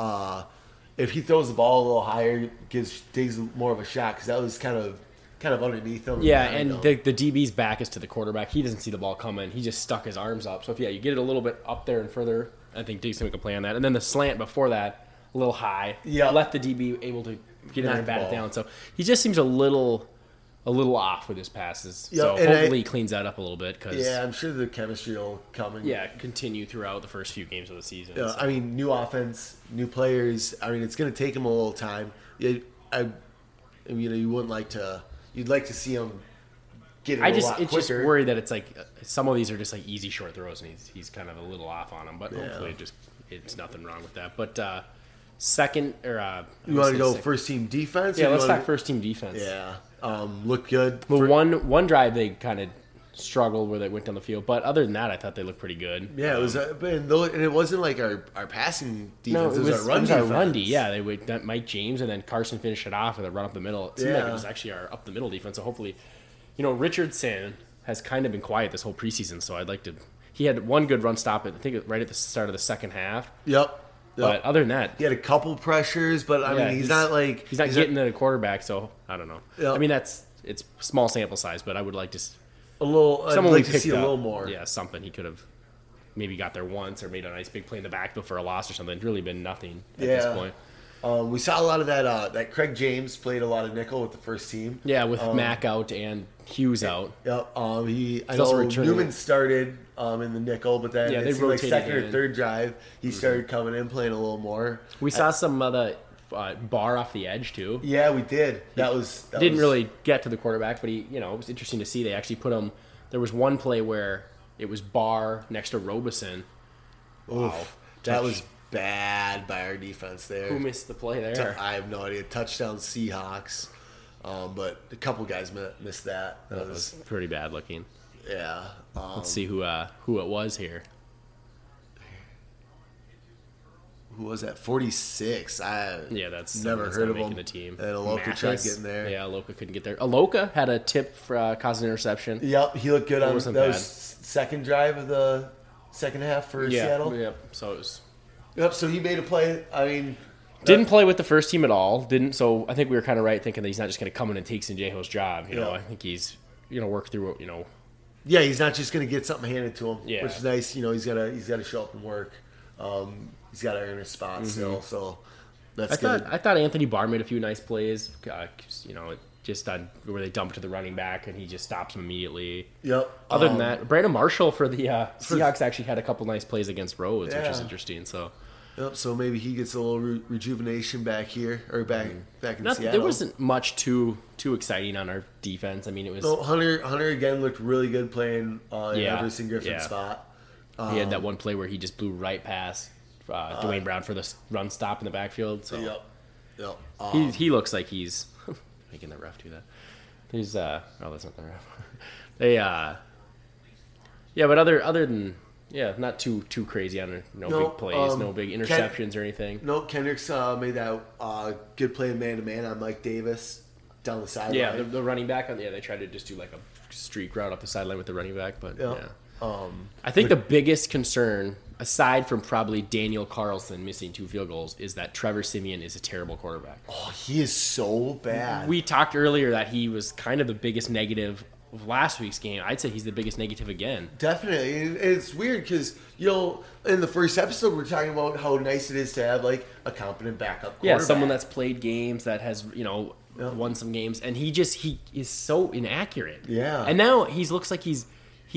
he throws the ball a little higher, it gives Diggs more of a shot because that was kind of underneath him. Yeah, and the DB's back is to the quarterback. He doesn't see the ball coming. He just stuck his arms up. So if you get it a little bit up there and further, I think Diggs can make a play on that. And then the slant before that, a little high, left the DB able to get in there and bat it down. So he just seems a little off with his passes. So hopefully he cleans that up a little bit. I'm sure the chemistry will come and continue throughout the first few games of the season. So. I mean, new offense, new players. I mean, it's going to take him a little time. You wouldn't like to. You'd like to see him get it a lot quicker. It's just worried that it's like some of these are just like easy short throws, and he's kind of a little off on them. But hopefully it's nothing wrong with that. But second or you want to go first team defense? Yeah, let's talk first team defense. Yeah, looked good. The one drive they kind of struggled where they went down the field, but other than that, I thought they looked pretty good. Yeah, it was, and it wasn't like our passing defense. No, it was our run D. Yeah, they would that Mike James and then Carson finished it off with a run up the middle. It seemed like it was actually our up the middle defense. So hopefully, Richardson has kind of been quiet this whole preseason. So I'd like to. He had one good run stop. I think right at the start of the second half. Yep. But other than that, he had a couple pressures, but I mean, he's not getting the quarterback. So I don't know. Yep. I mean, it's small sample size, but I would like to. I'd like to see a little more. Yeah, something he could have maybe got there once or made a nice big play in the backfield for a loss or something. It's really been nothing at this point. We saw a lot of that Craig James played a lot of nickel with the first team. Yeah, with Mack out and Hughes out. Yep. I know Newman started in the nickel, but then it seemed like second or third drive he started coming in playing a little more. We saw some of the Barr off the edge too. Yeah, we did. That didn't really get to the quarterback, but it was interesting to see. They actually put him. There was one play where it was Barr next to Robeson. Wow, that was bad by our defense there. Who missed the play there? I have no idea. Touchdown Seahawks, but a couple guys missed that. That was pretty bad looking. Yeah. Let's see who it was here. Who was that? 46. That's never heard of him. The team. And Aloka tried getting there. Yeah, Aloka couldn't get there. Aloka had a tip for caused an interception. Yep, he looked good on that. Was second drive of the second half for Seattle. Yep. So it was. Yep. So he made a play. I mean, didn't play with the first team at all. So I think we were kind of right thinking that he's not just going to come in and take Sinjeho's job. I think he's work through. Yeah, he's not just going to get something handed to him. Yeah. Which is nice. He's got to show up and work. He's got to earn his spot still, so that's good. I thought Anthony Barr made a few nice plays, just on where they dumped to the running back and he just stops him immediately. Yep. Other than that, Brandon Marshall for the Seahawks actually had a couple nice plays against Rhodes, which is interesting. So. Yep. So maybe he gets a little rejuvenation back here or back in Seattle. There wasn't much too exciting on our defense. I mean, it was. No, Hunter again looked really good playing in Everson Griffin's spot. He had that one play where he just blew right past Dwayne Brown for the run stop in the backfield. So yep. He looks like he's making the ref do that. He's that's not the ref. They but other than not too crazy on big plays, no big interceptions or anything. No, Kendricks made that good play man-to-man on Mike Davis down the sideline. Yeah, the running back. They tried to just do like a streak route up the sideline with the running back, but I think the biggest concern, aside from probably Daniel Carlson missing 2 field goals, is that Trevor Siemian is a terrible quarterback. Oh, he is so bad. We talked earlier that he was kind of the biggest negative of last week's game. I'd say he's the biggest negative again. Definitely. And it's weird because, in the first episode, we're talking about how nice it is to have, like, a competent backup quarterback. Yeah, someone that's played games, that has, won some games. And he is so inaccurate. Yeah. And now he looks like he's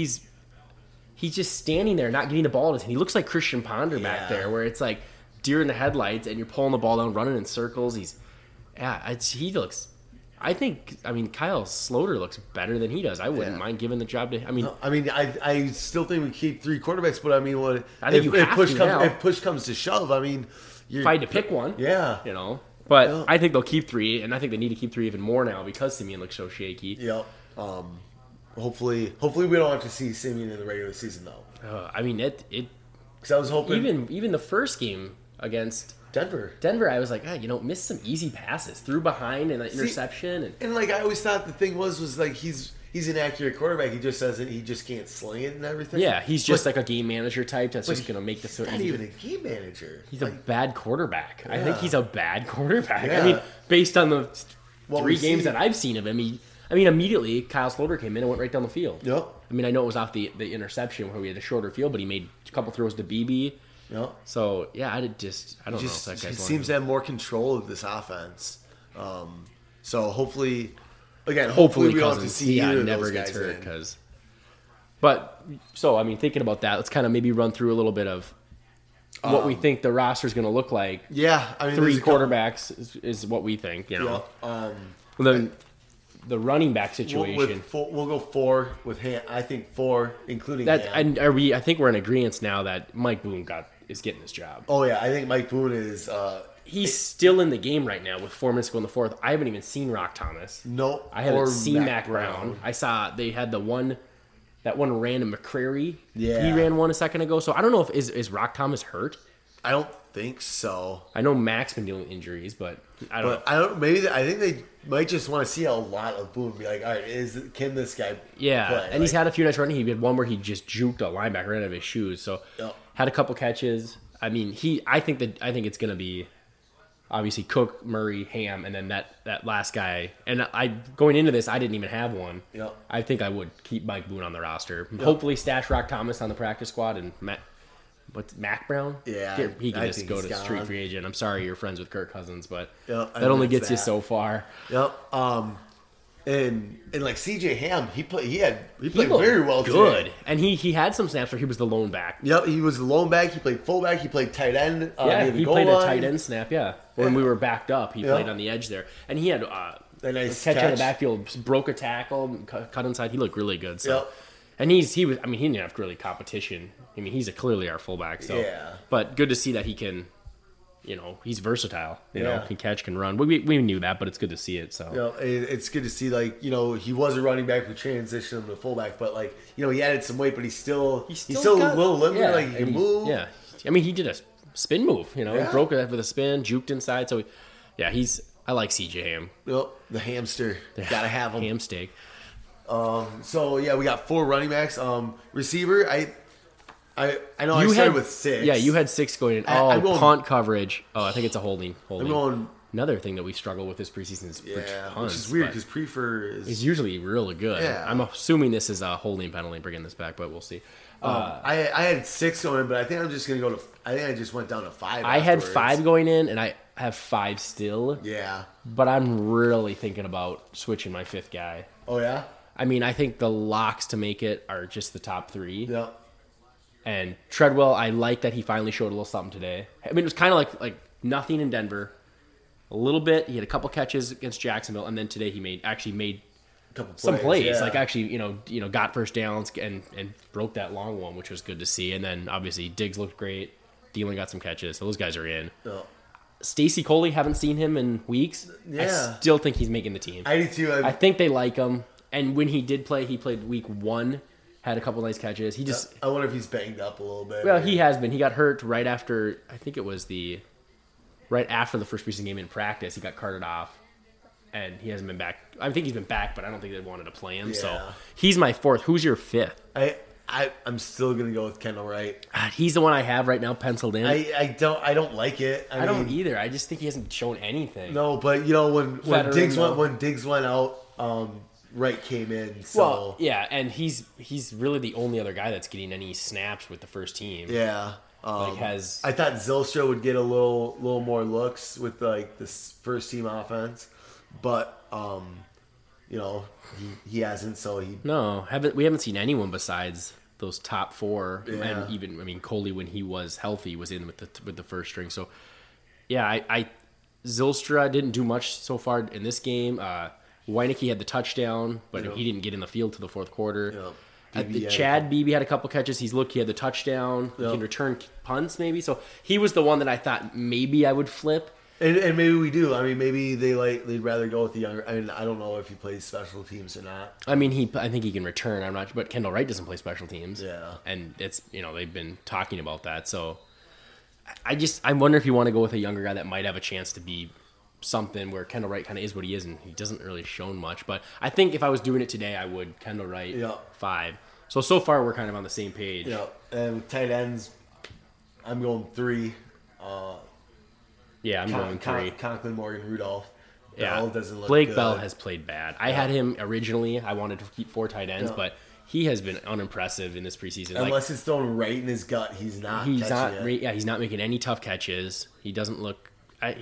just standing there, not getting the ball to his hand. He looks like Christian Ponder back there, where it's like deer in the headlights, and you're pulling the ball down, running in circles. He looks. I think, Kyle Sloter looks better than he does. I wouldn't mind giving the job to. I still think we keep 3 quarterbacks, but I think if push comes to shove, if I had to pick one, yeah. But I think they'll keep 3, and I think they need to keep 3 even more now because Simeon looks so shaky. Yep. Hopefully we don't have to see Simeon in the regular season though. Because I was hoping even the first game against Denver, I was like, missed some easy passes, threw behind and an interception, and like I always thought the thing was like he's an accurate quarterback. He just can't sling it and everything. Yeah, he's just like a game manager type that's just gonna make the. He's not even a game manager. He's a bad quarterback. Yeah. I think he's a bad quarterback. Yeah. Based on the 3 games that I've seen of him, immediately Kyle Sloter came in and went right down the field. Yep. I know it was off the interception where we had a shorter field, but he made a couple throws to BB. Yep. So yeah, I don't know if that guy's. He seems to have more control of this offense. So hopefully we don't have to see either never of those gets guys hurt in. because. Thinking about that, let's kind of maybe run through a little bit of what we think the roster is going to look like. Yeah, 3 quarterbacks is what we think. Yeah. Then the running back situation. We'll go 4 with Ham. I think 4, including that. Ham. And I think we're in agreement now that Mike Boone is getting this job. Oh yeah, I think Mike Boone is. He's still in the game right now with 4 minutes to go in the 4th. I haven't even seen Rock Thomas. No, I haven't seen Mac Brown. I saw they had that one random McCrary. Yeah, he ran one a second ago. So I don't know if is Rock Thomas hurt. I don't think so. I know Mac's been dealing with injuries, but I don't know. I think they might just want to see a lot of Boone. Be like, all right, can this guy? play? And he's had a few nights running. He had one where he just juked a linebacker right out of his shoes. So had a couple catches. I think it's gonna be obviously Cook, Murray, Ham, and then that last guy. And going into this, I didn't even have one. Yep. I think I would keep Mike Boone on the roster. Yep. Hopefully stash Rock Thomas on the practice squad and Mac Brown? Yeah. He can just go to street free agent. I'm sorry you're friends with Kirk Cousins, but that only gets you so far. Yep. And like CJ Ham, he played very well good. Today. And he had some snaps where he was the lone back. Yep, he was the lone back. He played fullback. He played tight end. He played a tight end snap. Yeah, when we were backed up, he played on the edge there, and he had a nice catch on the backfield, broke a tackle, cut inside. He looked really good. So. Yep. And he didn't have really competition. He's clearly our fullback. So, but good to see that he can. He's versatile. Can catch, can run. We knew that, but it's good to see it. So it's good to see. He was a running back. We transitioned him to fullback, but he added some weight, but he's still a little limited. He can move. Yeah, he did a spin move. He broke it with a spin, juked inside. So I like CJ Ham. Yep, the hamster. Gotta have him. Ham steak. We got 4 running backs. Receiver, I know I started with 6. Yeah, you had 6 going in. Punt coverage. Oh, I think it's a holding. Another thing that we struggle with this preseason is punts, which is weird because Prefer is usually really good. Yeah. I'm assuming this is a holding penalty bringing this back, but we'll see. I had 6 going in, but I think I'm just going to go to. I think I just went down to 5. I had 5 going in, and I have 5 still. Yeah, but I'm really thinking about switching my 5th guy. Oh yeah. I think the locks to make it are just the top 3. Yeah. And Treadwell, I like that he finally showed a little something today. It was kind of like nothing in Denver. A little bit. He had a couple catches against Jacksonville, and then today he made a couple some plays. Yeah. Like actually, got first downs and broke that long one, which was good to see. And then obviously Diggs looked great. Thielen got some catches. So those guys are in. Oh. Stacy Coley, haven't seen him in weeks. Yeah. I still think he's making the team. I do too. I think they like him. And when he did play, he played week 1. Had a couple nice catches. He just. I wonder if he's banged up a little bit. Well, he has been. He got hurt right after. I think it was right after the first preseason game in practice. He got carted off, and he hasn't been back. I think he's been back, but I don't think they wanted to play him. Yeah. So he's my 4th. Who's your 5th? I'm still gonna go with Kendall Wright. He's the one I have right now penciled in. I don't like it. I don't either. I just think he hasn't shown anything. No, but when Diggs went out. Wright came in. So. Well, yeah, and he's really the only other guy that's getting any snaps with the first team. Yeah, I thought Zylstra would get a little more looks with this first team offense, but he hasn't. So we haven't seen anyone besides those top 4, yeah. And even Coley when he was healthy was in with the first string. So yeah, Zylstra didn't do much so far in this game. Weineke had the touchdown, but Yeah. he didn't get in the field to the fourth quarter. Yeah. Chad Beebe had a couple catches. He had the touchdown. He Yeah. can return punts maybe. So he was the one that I thought maybe I would flip. And maybe we do. I mean, maybe they'd rather go with the younger. I mean, I don't know if he plays special teams or not. I mean, I think he can return. I'm not, but Kendall Wright doesn't play special teams. Yeah. And it's they've been talking about that. So I wonder if you want to go with a younger guy that might have a chance to be something where Kendall Wright kind of is what he is, and he doesn't really shown much. But I think if I was doing it today, I would Kendall Wright 5. So far we're kind of on the same page. Yeah. And with tight ends, I'm going 3. Yeah, I'm going 3. Conklin, Morgan, Rudolph. Yeah, Bell doesn't look Blake good. Bell has played bad. I had him originally. I wanted to keep 4 tight ends, but he has been unimpressive in this preseason. Unless it's thrown right in his gut, he's not. He's not. catching it. Yeah, he's not making any tough catches. He doesn't look.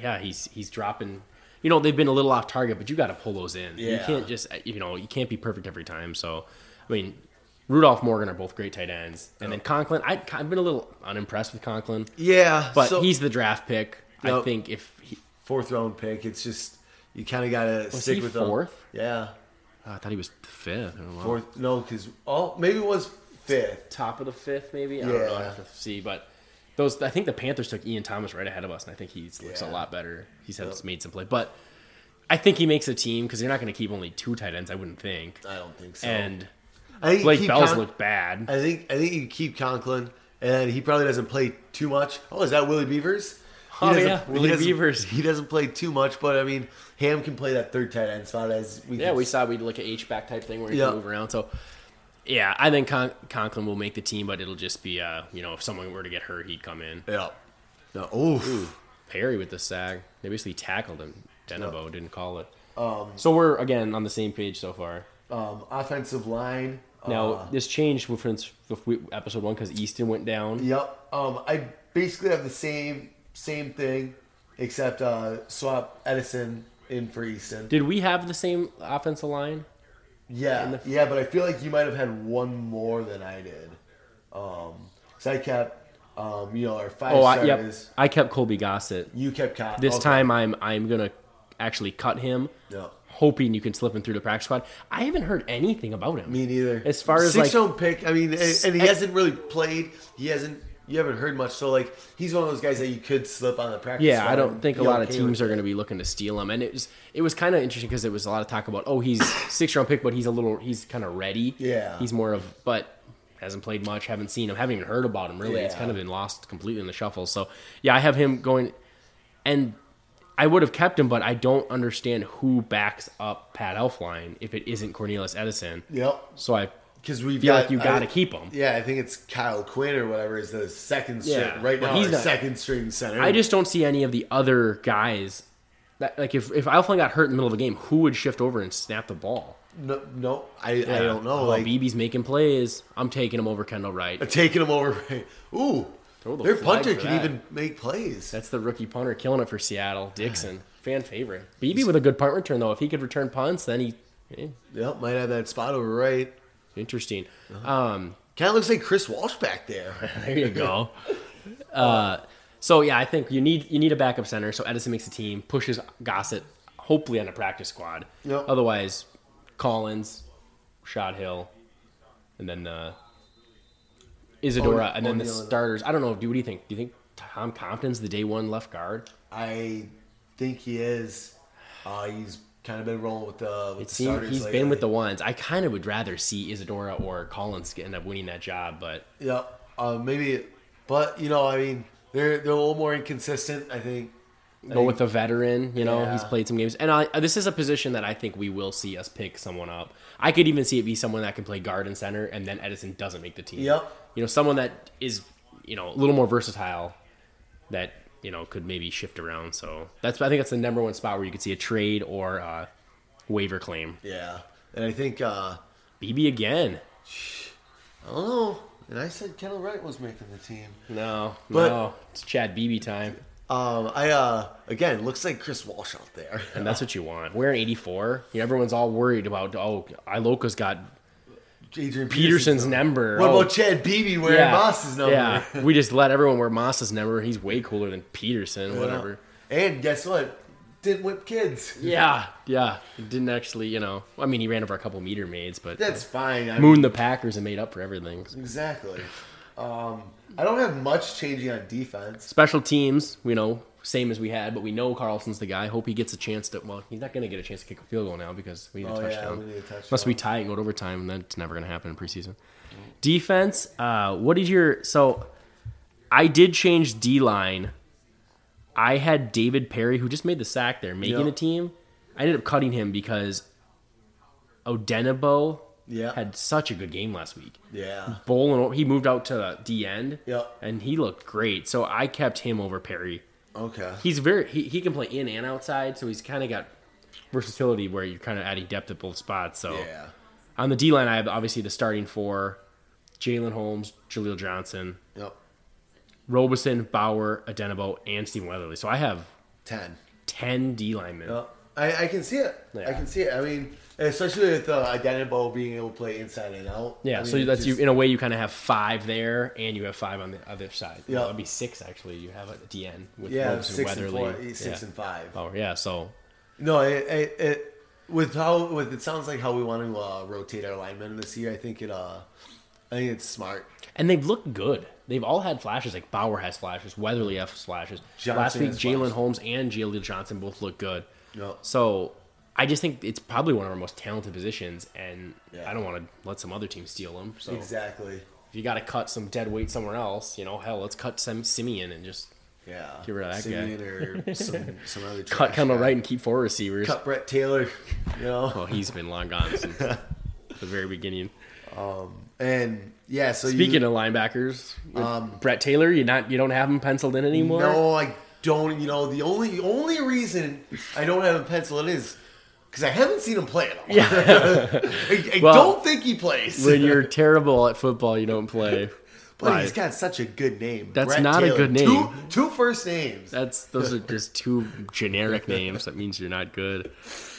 He's dropping. They've been a little off target, but you got to pull those in. You Yeah. can't just. You can't be perfect every time. So, I mean, Rudolph, Morgan are both great tight ends, and then Conklin. I've been a little unimpressed with Conklin. Yeah, but so, he's the draft pick. I Yep. think if he, 4th round pick. It's just you kind of gotta stick he with 4th? them. Yeah, I thought he was 5th. I don't know. 4th. No, because maybe it was 5th. Top of the 5th, maybe. I don't know. I Yeah. have to see, but I think the Panthers took Ian Thomas right ahead of us, and I think he looks a lot better. He's made some play, but I think he makes a team because they're not going to keep only 2 tight ends. I wouldn't think. I don't think so. And I think Blake keep Bell's look bad. I think you keep Conklin, and he probably doesn't play too much. Oh, is that Willie Beavers? Willie doesn't- Beavers. He doesn't play too much, but I mean, Ham can play that 3rd tight end spot as we. Yeah, we saw we'd look at H-back type thing where he Yeah. can move around. So, yeah, I think Conklin will make the team, but it'll just be, if someone were to get hurt, he'd come in. Yeah. No, oof. Perry with the sack. They basically tackled him. Denabo didn't call it. So we're, again, on the same page so far. Offensive line. Now, this changed with episode 1 because Easton went down. Yep. I basically have the same thing, except swap Edison in for Easton. Did we have the same offensive line? Yeah, but I feel like you might have had one more than I did. So I kept, our 5 starters. I kept Colby Gossett. You kept Cotton. This time I'm gonna actually cut him. Yeah. Hoping you can slip him through the practice squad. I haven't heard anything about him. Me neither. As far as 6th round pick, I mean, and he hasn't really played. You haven't heard much. So like, he's one of those guys that you could slip on the practice squad. I don't think a and lot be of okay teams with are it. going to be looking to steal him. And it was kind of interesting because there was a lot of talk about, he's 6th round pick, but he's kind of ready. Yeah. He's more of, but hasn't played much, haven't seen him, haven't even heard about him really. It's Yeah. kind of been lost completely in the shuffle. So yeah, I have him going, and I would have kept him, but I don't understand who backs up Pat Elflein if it isn't Cornelius Edison. Yep. So I Because we've feel got, like you got to keep him. Yeah, I think it's Kyle Quinn or whatever is the second string. Yeah, Right but now, he's our not- second string center. I just don't see any of the other guys that, like, if Elflein got hurt in the middle of the game, who would shift over and snap the ball? no, I don't know. Well, Like BB's making plays. I'm taking him over Kendall Wright. taking him over. Ooh, Throw the their flag punter for can that. even make plays. That's the rookie punter killing it for Seattle. Dixon, fan favorite. BB with a good punt return though. If he could return punts, then Yep, might have that spot over right. interesting. Kind of looks like Chris Walsh back there. There you go. So yeah, I think you need a backup center. So Edison makes the team, pushes Gossett, hopefully on a practice squad. Yep. Otherwise, Collins, Shot Hill, and then Isadora, and then the O'Neal. starters. I don't know. What do you think? Do you think Tom Compton's the day one left guard? I think he is. He's kind of been rolling with the starters. He's lately. been with the ones. I kind of would rather see Isadora or Collins end up winning that job, but Yep. Maybe, but I mean, they're a little more inconsistent. I think. go with the veteran. Yeah. He's played some games, and this is a position that I think we will see us pick someone up. I could even see it be someone that can play guard and center, and then Edison doesn't make the team. Yep. Someone that is a little more versatile, that could maybe shift around. So I think that's the number one spot where you could see a trade or a waiver claim. Yeah, and I think BB again. I don't know. And I said Kendall Wright was making the team. No, But- it's Chad BB time. Again, looks like Chris Walsh out there. And that's what you want. Wearing 84. Everyone's all worried about, Iloka's got Adrian Peterson's number. What Oh, about Chad Beebe wearing Moss's number? Yeah, we just let everyone wear Moss's number. He's way cooler than Peterson, whatever. And guess what? didn't whip kids. Yeah. It didn't actually, I mean, he ran over a couple meter maids, but That's fine. mooned the Packers and made up for everything. Exactly. I don't have much changing on defense. Special teams, same as we had, but we know Carlson's the guy. Hope he gets a chance to. Well, he's not going to get a chance to kick a field goal now because we need a touchdown. We need a touchdown. Unless we tie it and go to overtime, and that's never going to happen in preseason. Defense. What is your? So, I did change D-line. I had David Perry, who just made the sack there, making a team. I ended up cutting him because Odenigbo had such a good game last week. Yeah. He moved out to the end. Yep. And he looked great. So I kept him over Perry. Okay. He's he can play in and outside, so he's kind of got versatility where you're kind of adding depth at both spots. So on the D line, I have obviously the starting four: Jalen Holmes, Jaleel Johnson, Robeson, Bauer, Odenigbo, and Stephen Weatherly. So I have 10 D linemen. Yep. I can see it. Yeah. I can see it. I mean, especially with Odenigbo being able to play inside and out. Yeah, I mean, so that's you. In a way, you kind of have 5 there, and you have 5 on the other side. Yeah, that'd be 6 actually. You have at the end with 6 Weatherly. and 4, 6 and 5. Oh yeah, so no, it sounds like how we want to rotate our linemen this year. I think it's smart. And they've looked good. They've all had flashes. Like Bauer has flashes. Weatherly has flashes. Last week, Jalen Holmes and Jaleel Johnson both look good. Yep. So I just think it's probably one of our most talented positions, and I don't want to let some other team steal them. So exactly. If you got to cut some dead weight somewhere else, hell, let's cut some Simeon and just get rid of that Simeon guy. Or some other cut Kendall Wright and keep 4 receivers. Cut Brett Taylor. Oh, he's been long gone since the very beginning. And so speaking of linebackers, Brett Taylor, you don't have him penciled in anymore? No, I don't. The only reason I don't have him penciled in is because I haven't seen him play at all. Yeah. I don't think he plays. When you're terrible at football, you don't play. But he's got such a good name. That's Brett not Taylor. a good name. Two first names. Those are just 2 generic names. That means you're not good.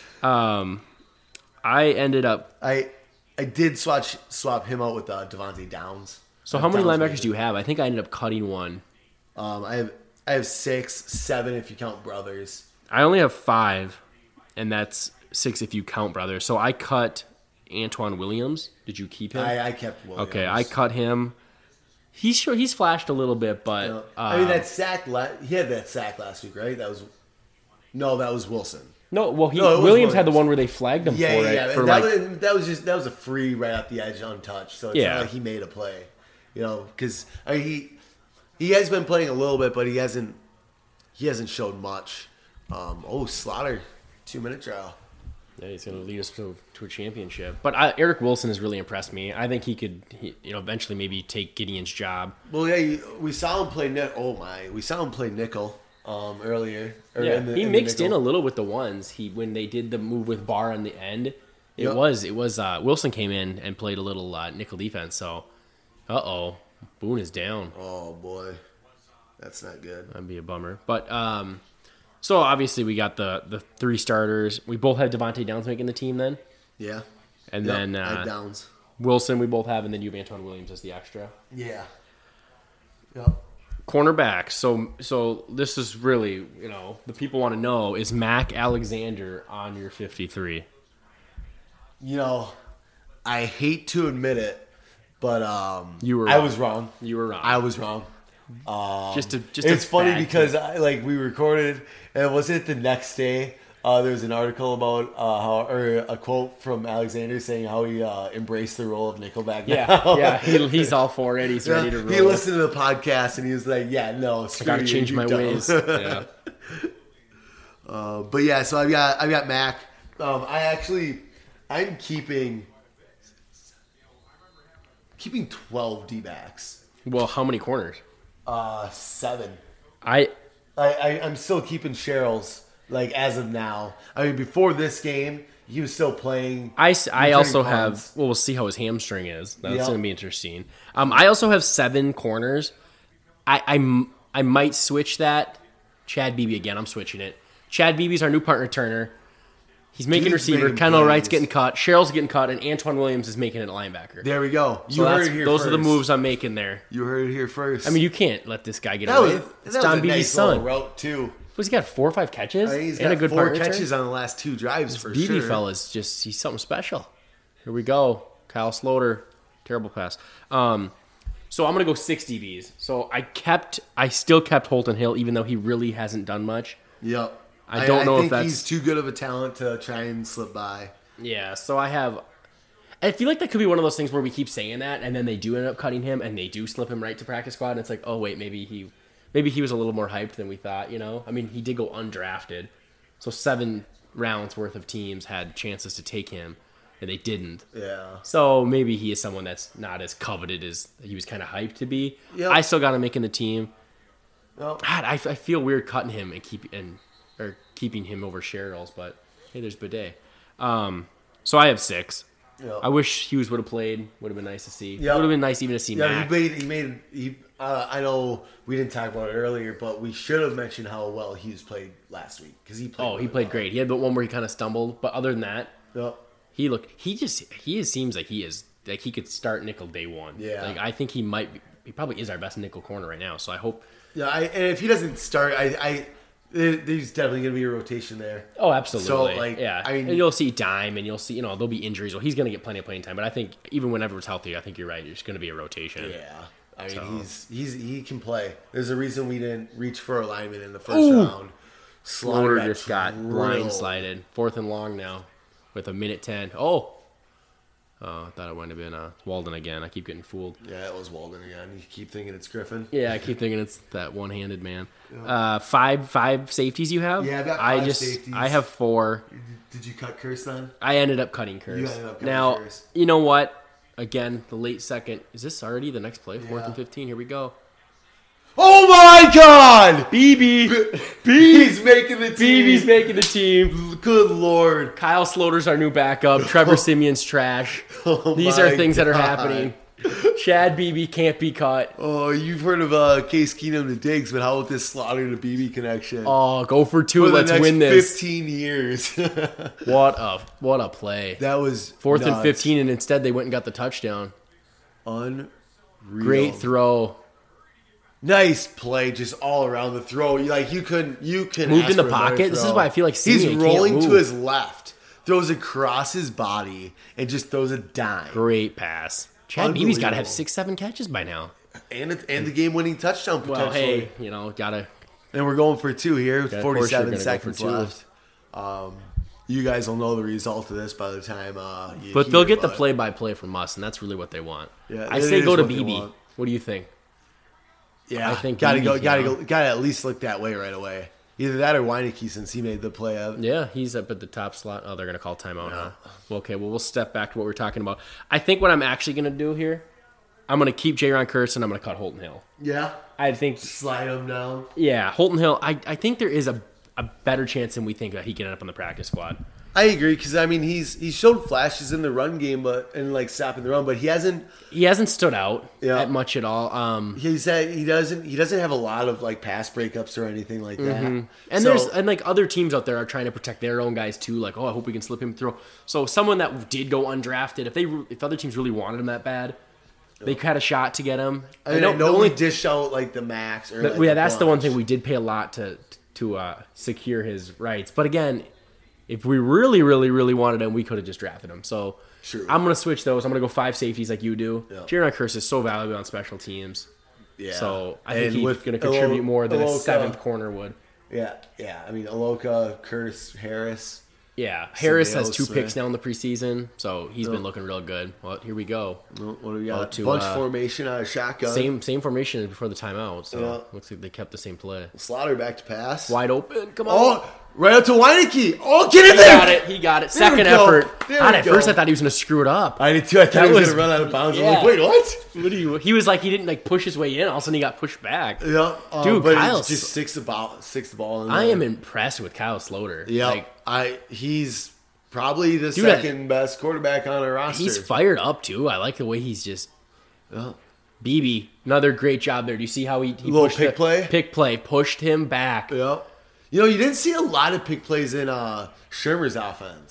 I ended up. I did swap him out with Devontae Downs. So how many linebackers do you have? I think I ended up cutting one. I have 6, 7 if you count brothers. I only have 5, and that's 6 if you count brothers. So I cut Antoine Williams. Did you keep him? I kept Williams. Okay, I cut him. He's flashed a little bit, but I mean that sack. He had that sack last week, right? That was Wilson. No, well, Williams had the one where they flagged him for it. Yeah, that was a free right off the edge, untouched. So it's not like he made a play, because he has been playing a little bit, but he hasn't showed much. Slaughter, 2-minute trial. Yeah, he's going to lead us to a championship. But Eric Wilson has really impressed me. I think he could, eventually maybe take Gideon's job. Well, yeah, we saw him play we saw him play nickel. Earlier. He mixed in a little with the ones. When they did the move with Barr on the end, it was Wilson came in and played a little nickel defense. So, Boone is down. Oh boy, that's not good. That'd be a bummer. But so obviously we got the 3 starters. We both had Devontae Downs making the team then. Yeah, and then Downs. Wilson we both have, and then you have Antoine Williams as the extra. Yeah. Yep. Cornerback. So this is really, the people want to know, is Mac Alexander on your 53? I hate to admit it, but I was wrong. You were wrong. I was wrong. It's funny because we recorded, and was it the next day? There was an article about a quote from Alexander saying how he embraced the role of Nickelback. Yeah, he's all for it. He's ready to roll. He listened to the podcast and he was like, "Yeah, no, I gotta change my ways." Yeah. But yeah, so I've got Mac. I'm keeping 12 D-backs. Well, how many corners? 7. I'm still keeping Cheryl's. As of now, I mean, before this game, he was still playing. I also have. Well, we'll see how his hamstring is. That's going to be interesting. I also have 7 corners. I might switch that. Chad Beebe again. I'm switching it. Chad Beebe's our new punt returner. He's making receiver. Kendall Wright's getting cut. Cheryl's getting cut, and Antoine Williams is making it linebacker. There we go. Those are the moves I'm making there. You heard it here first. I mean, you can't let this guy get away. It's Don Beebe's son. Route too. What's he got? 4 or 5 catches I think he's and got a good 4 punt return? catches on the last 2 drives for BB sure. fella's he's something special. Here we go. Kyle Sloter. Terrible pass. So I'm going to go 6 DBs. So I still kept Holton Hill, even though he really hasn't done much. Yep. I don't know think if that's... he's too good of a talent to try and slip by. Yeah, so I feel like that could be one of those things where we keep saying that, and then they do end up cutting him, and they do slip him right to practice squad, and it's like, oh, wait, maybe he was a little more hyped than we thought, you know? I mean, he did go undrafted. So 7 rounds worth of teams had chances to take him, and they didn't. Yeah. So maybe he is someone that's not as coveted as he was kind of hyped to be. Yep. I still got him making the team. Well, God, I feel weird cutting him and keeping him over Cheryl's, but hey, there's Bidet. So I have 6. yep. I wish Hughes would have played. Would have been nice to see. Yep. Would have been nice even to see Mac. I know we didn't talk about it earlier, but we should have mentioned how well Hughes played last week because he played. Oh, he played great. He had the one where he kind of stumbled, but other than that, Yep. he seems like he could start nickel day one. Yeah. Like I think he probably is our best nickel corner right now. So I hope. Yeah, and if he doesn't start, there's definitely going to be a rotation there. Oh, absolutely. So, like, yeah. I mean- and you'll see Dime, and you'll see, there'll be injuries. Well, he's going to get plenty of playing time, but I think even whenever it's healthy, I think you're right. There's going to be a rotation. Yeah. I mean, So- he can play. There's a reason we didn't reach for alignment in the first round. Slaughter just got drilled. blindsided. 4th and long now with a minute 10. Oh, I thought it might have been Walden again. I keep getting fooled. Yeah, it was Walden again. You keep thinking it's Griffin. Yeah, I keep thinking it's that one-handed man. 5 safeties you have? Yeah, I've got 5 safeties. I have 4. Did you cut Curse then? I ended up cutting Curse. You ended up cutting now, Curse. you know what? Again, the late second. Is this already the next play? 4th Yeah. and 15. Here we go. Oh my God! BB. He's making the team. BB's making the team. Good Lord. Kyle Sloter's our new backup. Trevor Simeon's trash. Oh These my are things that are God. happening. Chad BB can't be cut. Oh, you've heard of Case Keenum to Diggs, but how about this Slaughter to BB connection? Oh, go for 2. For the Let's next win this. 15 years. What a play. That was 4th and nuts. 15, and instead they went and got the touchdown. Unreal. Great throw. Nice play, just all around the throw. You can Moved ask in the for another pocket. This is throw. why I feel like he's Simeon rolling can't to move. his left, throws across his body, and just throws a dime. Great pass. Chad BB's got to have Unbelievable. 6-7 catches by now. And the game-winning touchdown potentially. Well, hey, gotta. And we're going for 2 here. of course you're 47 gonna go seconds for 2. left. You guys will know the result of this by the time you But hear they'll get the about it. play-by-play from us, and that's really what they want. Yeah, I it say is go to what they BB. want. What do you think? Yeah, I think gotta BB, gotta at least look that way right away. Either that or Weineke, since he made the play of. Yeah, he's up at the top slot. Oh, they're going to call timeout, huh? Okay, well, we'll step back to what we're talking about. I think what I'm actually going to do here, I'm going to keep J-Ron Curse and I'm going to cut Holton Hill. Yeah, I think, slide him down. yeah, Holton Hill, I think there is a better chance than we think that he can end up on the practice squad. I agree because I mean he showed flashes in the run game, and like stopping the run, but he hasn't stood out Yeah. at much at all. he doesn't have a lot of like pass breakups or anything like that. And like other teams out there are trying to protect their own guys too. Like, oh, I hope we can slip him through. So someone that did go undrafted, if other teams really wanted him that bad, they had a shot to get him. I know we dish out like the max. Or like Yeah, that's the one bunch. thing we did pay a lot to secure his rights. But again, if we really, really, really wanted him, we could have just drafted him. So True. I'm going to switch those. I'm going to go 5 safeties like you do. Yeah. Jaron Curse is so valuable on special teams. Yeah. So I And think he's with going to contribute more than a Aloka- 7th corner would. Yeah. I mean, Aloka, Curtis, Harris. Yeah, Harris has 2 Smith. picks now in the preseason, so he's been looking real good. Well, here we go. What do we got? to, Bunch formation on a shotgun. Same formation as before the timeout, so Yeah. looks like they kept the same play. Slaughter back to pass. Wide open, come on. Oh, right up to Weineke. Oh, get in He there. got it. There we Second go. effort. There God, we at first go. I thought he was going to screw it up. I did too. I thought he was going to run out of bounds. I'm like, yeah. wait, what? He was like, he didn't like push his way in. All of a sudden he got pushed back. Yeah, Dude, but Kyle he just sticks the ball. In I there. am impressed with Kyle Sloter. Yeah, Like, he's probably the Dude, second best quarterback on our roster. he's fired up too. I like the way he's just. Yeah. BB, another great job there. Do you see how he Little pushed pick play? Pick play, pushed him back. Yeah. You didn't see a lot of pick plays in Shermer's offense.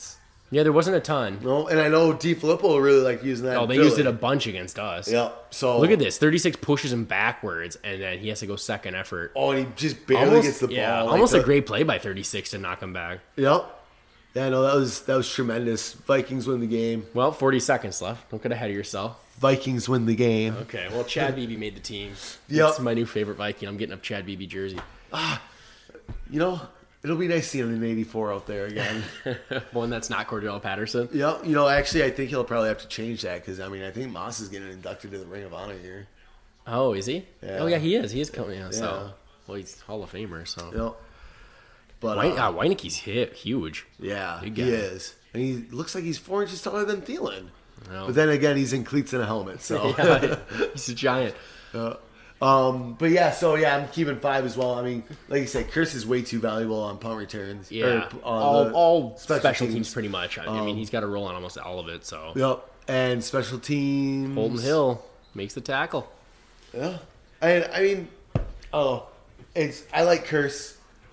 Yeah, there wasn't a ton. No, and I know DiFilippo really liked using that. Oh, they used it a bunch against us. Yeah. So Look at this. 36 pushes him backwards, and then he has to go second effort. Oh, and he just barely gets the ball. Yeah, like almost a great play by 36 to knock him back. Yep. Yeah, no, that was tremendous. Vikings win the game. Well, 40 seconds left. Don't get ahead of yourself. Vikings win the game. Okay, well, Chad Beebe made the team. Yep. That's my new favorite Viking. I'm getting a Chad Beebe jersey. You know, it'll be nice seeing an 84 out there again. One that's not Cordell Patterson. Yep. You know, actually, I think he'll probably have to change that because, I mean, I think Moss is getting inducted to the Ring of Honor here. Oh, is he? Yeah. Oh, yeah, he is. He is coming. Yeah, so, Yeah. well, he's Hall of Famer. So, Yep. But, Weinicke's huge. yeah, Big he guy. is. And he looks like he's 4 inches taller than Thielen. No. But then again, he's in cleats and a helmet, so. Yeah, he's a giant. But yeah, so yeah, I'm keeping 5 as well. I mean, like you said, Curse is way too valuable on punt returns. Yeah, all special teams pretty much. I mean, he's got a role on almost all of it. So, Yep. And special teams. Holton Hill makes the tackle. Yeah. And I mean, I like Curse.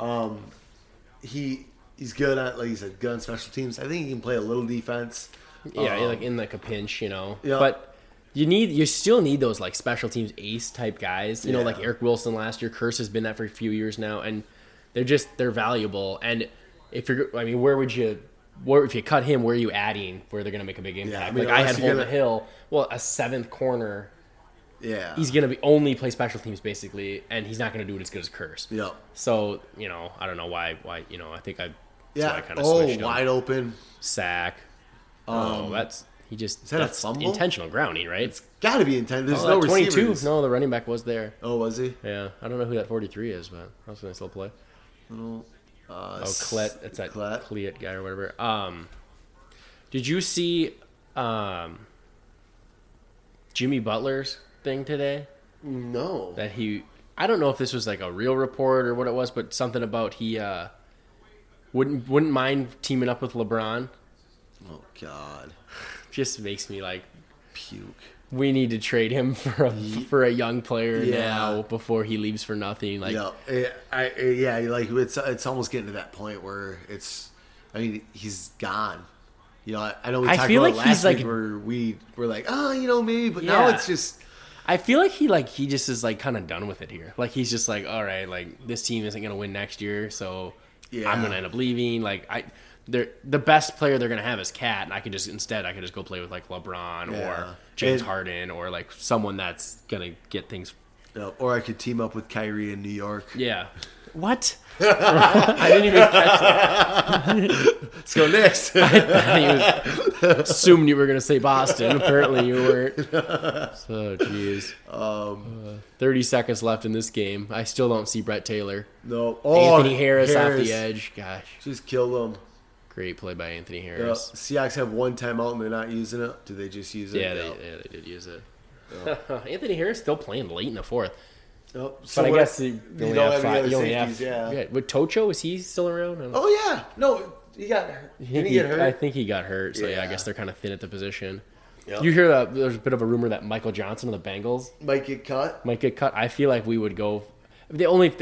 He's good at, like you said, good on special teams. I think he can play a little defense. Yeah, like in like a pinch, Yeah. But you still need those like special teams ace type guys. You know, like Yeah. Eric Wilson last year. Curse has been that for a few years now, and they're valuable. And if if you cut him, where are you adding? Where they're going to make a big impact? I mean, like I had unless you're Holton Hill. Well, a 7th corner. Yeah. He's going to only play special teams basically, and he's not going to do it as good as Curse. Yep. So I don't know why. I think I. Yeah. I kind of switched him. Wide open. Sack. That's that a that's fumble? intentional grounding, right? Got to be intended. There's Oh, no that 22. receivers. No, the running back was there. Oh, was he? Yeah, I don't know who that 43 is, but I was going to still play. Clet. It's that Cleat guy or whatever. Did you see Jimmy Butler's thing today? No. That I don't know if this was like a real report or what it was, but something about he wouldn't mind teaming up with LeBron. Oh, God. Just makes me like Puke. we need to trade him for a young player Yeah. now before he leaves for nothing. Like, Yeah, like it's almost getting to that point where he's gone. You know, I know we I talked feel about like it he's last week like- where we were like, maybe, but now Yeah. it's just I feel like he just is like kind of done with it here. Like he's just like, all right, like this team isn't gonna win next year, so Yeah. I'm gonna end up leaving. Like the best player they're gonna have is Cat, and I could just go play with like LeBron Yeah. or James And- Harden or like someone that's gonna get things. or I could team up with Kyrie in New York. Yeah. What? I didn't even catch that. Let's go next. I assumed you were going to say Boston. Apparently you weren't. So, jeez. 30 seconds left in this game. I still don't see Brett Taylor. No. Anthony Harris off the edge. Gosh. Just killed him. Great play by Anthony Yeah. Harris. Seahawks have one timeout and they're not using it. Do they just use it? Yeah, they did use it. Anthony Harris still playing late in the fourth. Nope. But I guess you don't only have have any five. other You only safeties, have. yeah. With Tocho, is he still around? I don't know. Oh yeah, no, he got hurt. Didn't he get hurt? I think he got hurt. So, yeah, I Yeah. guess they're kind of thin at the position. Yep. You hear that there's a bit of a rumor that Michael Johnson of the Bengals Might get cut. might get cut. I feel like we would go. We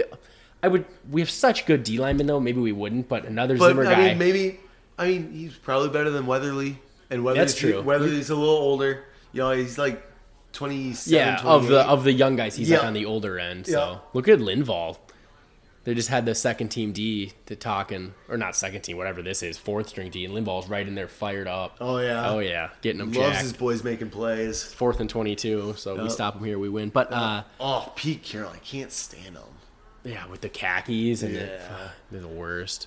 have such good D linemen though. Maybe we wouldn't, but another But Zimmer guy. he's probably better than Weatherly, and Weatherly's, That's true. Weatherly's a little older. You know, he's like 27. Yeah, 28. of the young guys, he's like Yeah. on the older end. Yeah. So look at Linval. They just had the second team D to talking, or not second team, whatever this is, 4th string D, and Linval's right in there, fired up. Oh yeah, Getting them loves jacked. his boys making plays. 4th and 22, so we stop them here, we win. But Pete Carroll, I can't stand him. yeah, with the khakis and Yeah. they're the worst.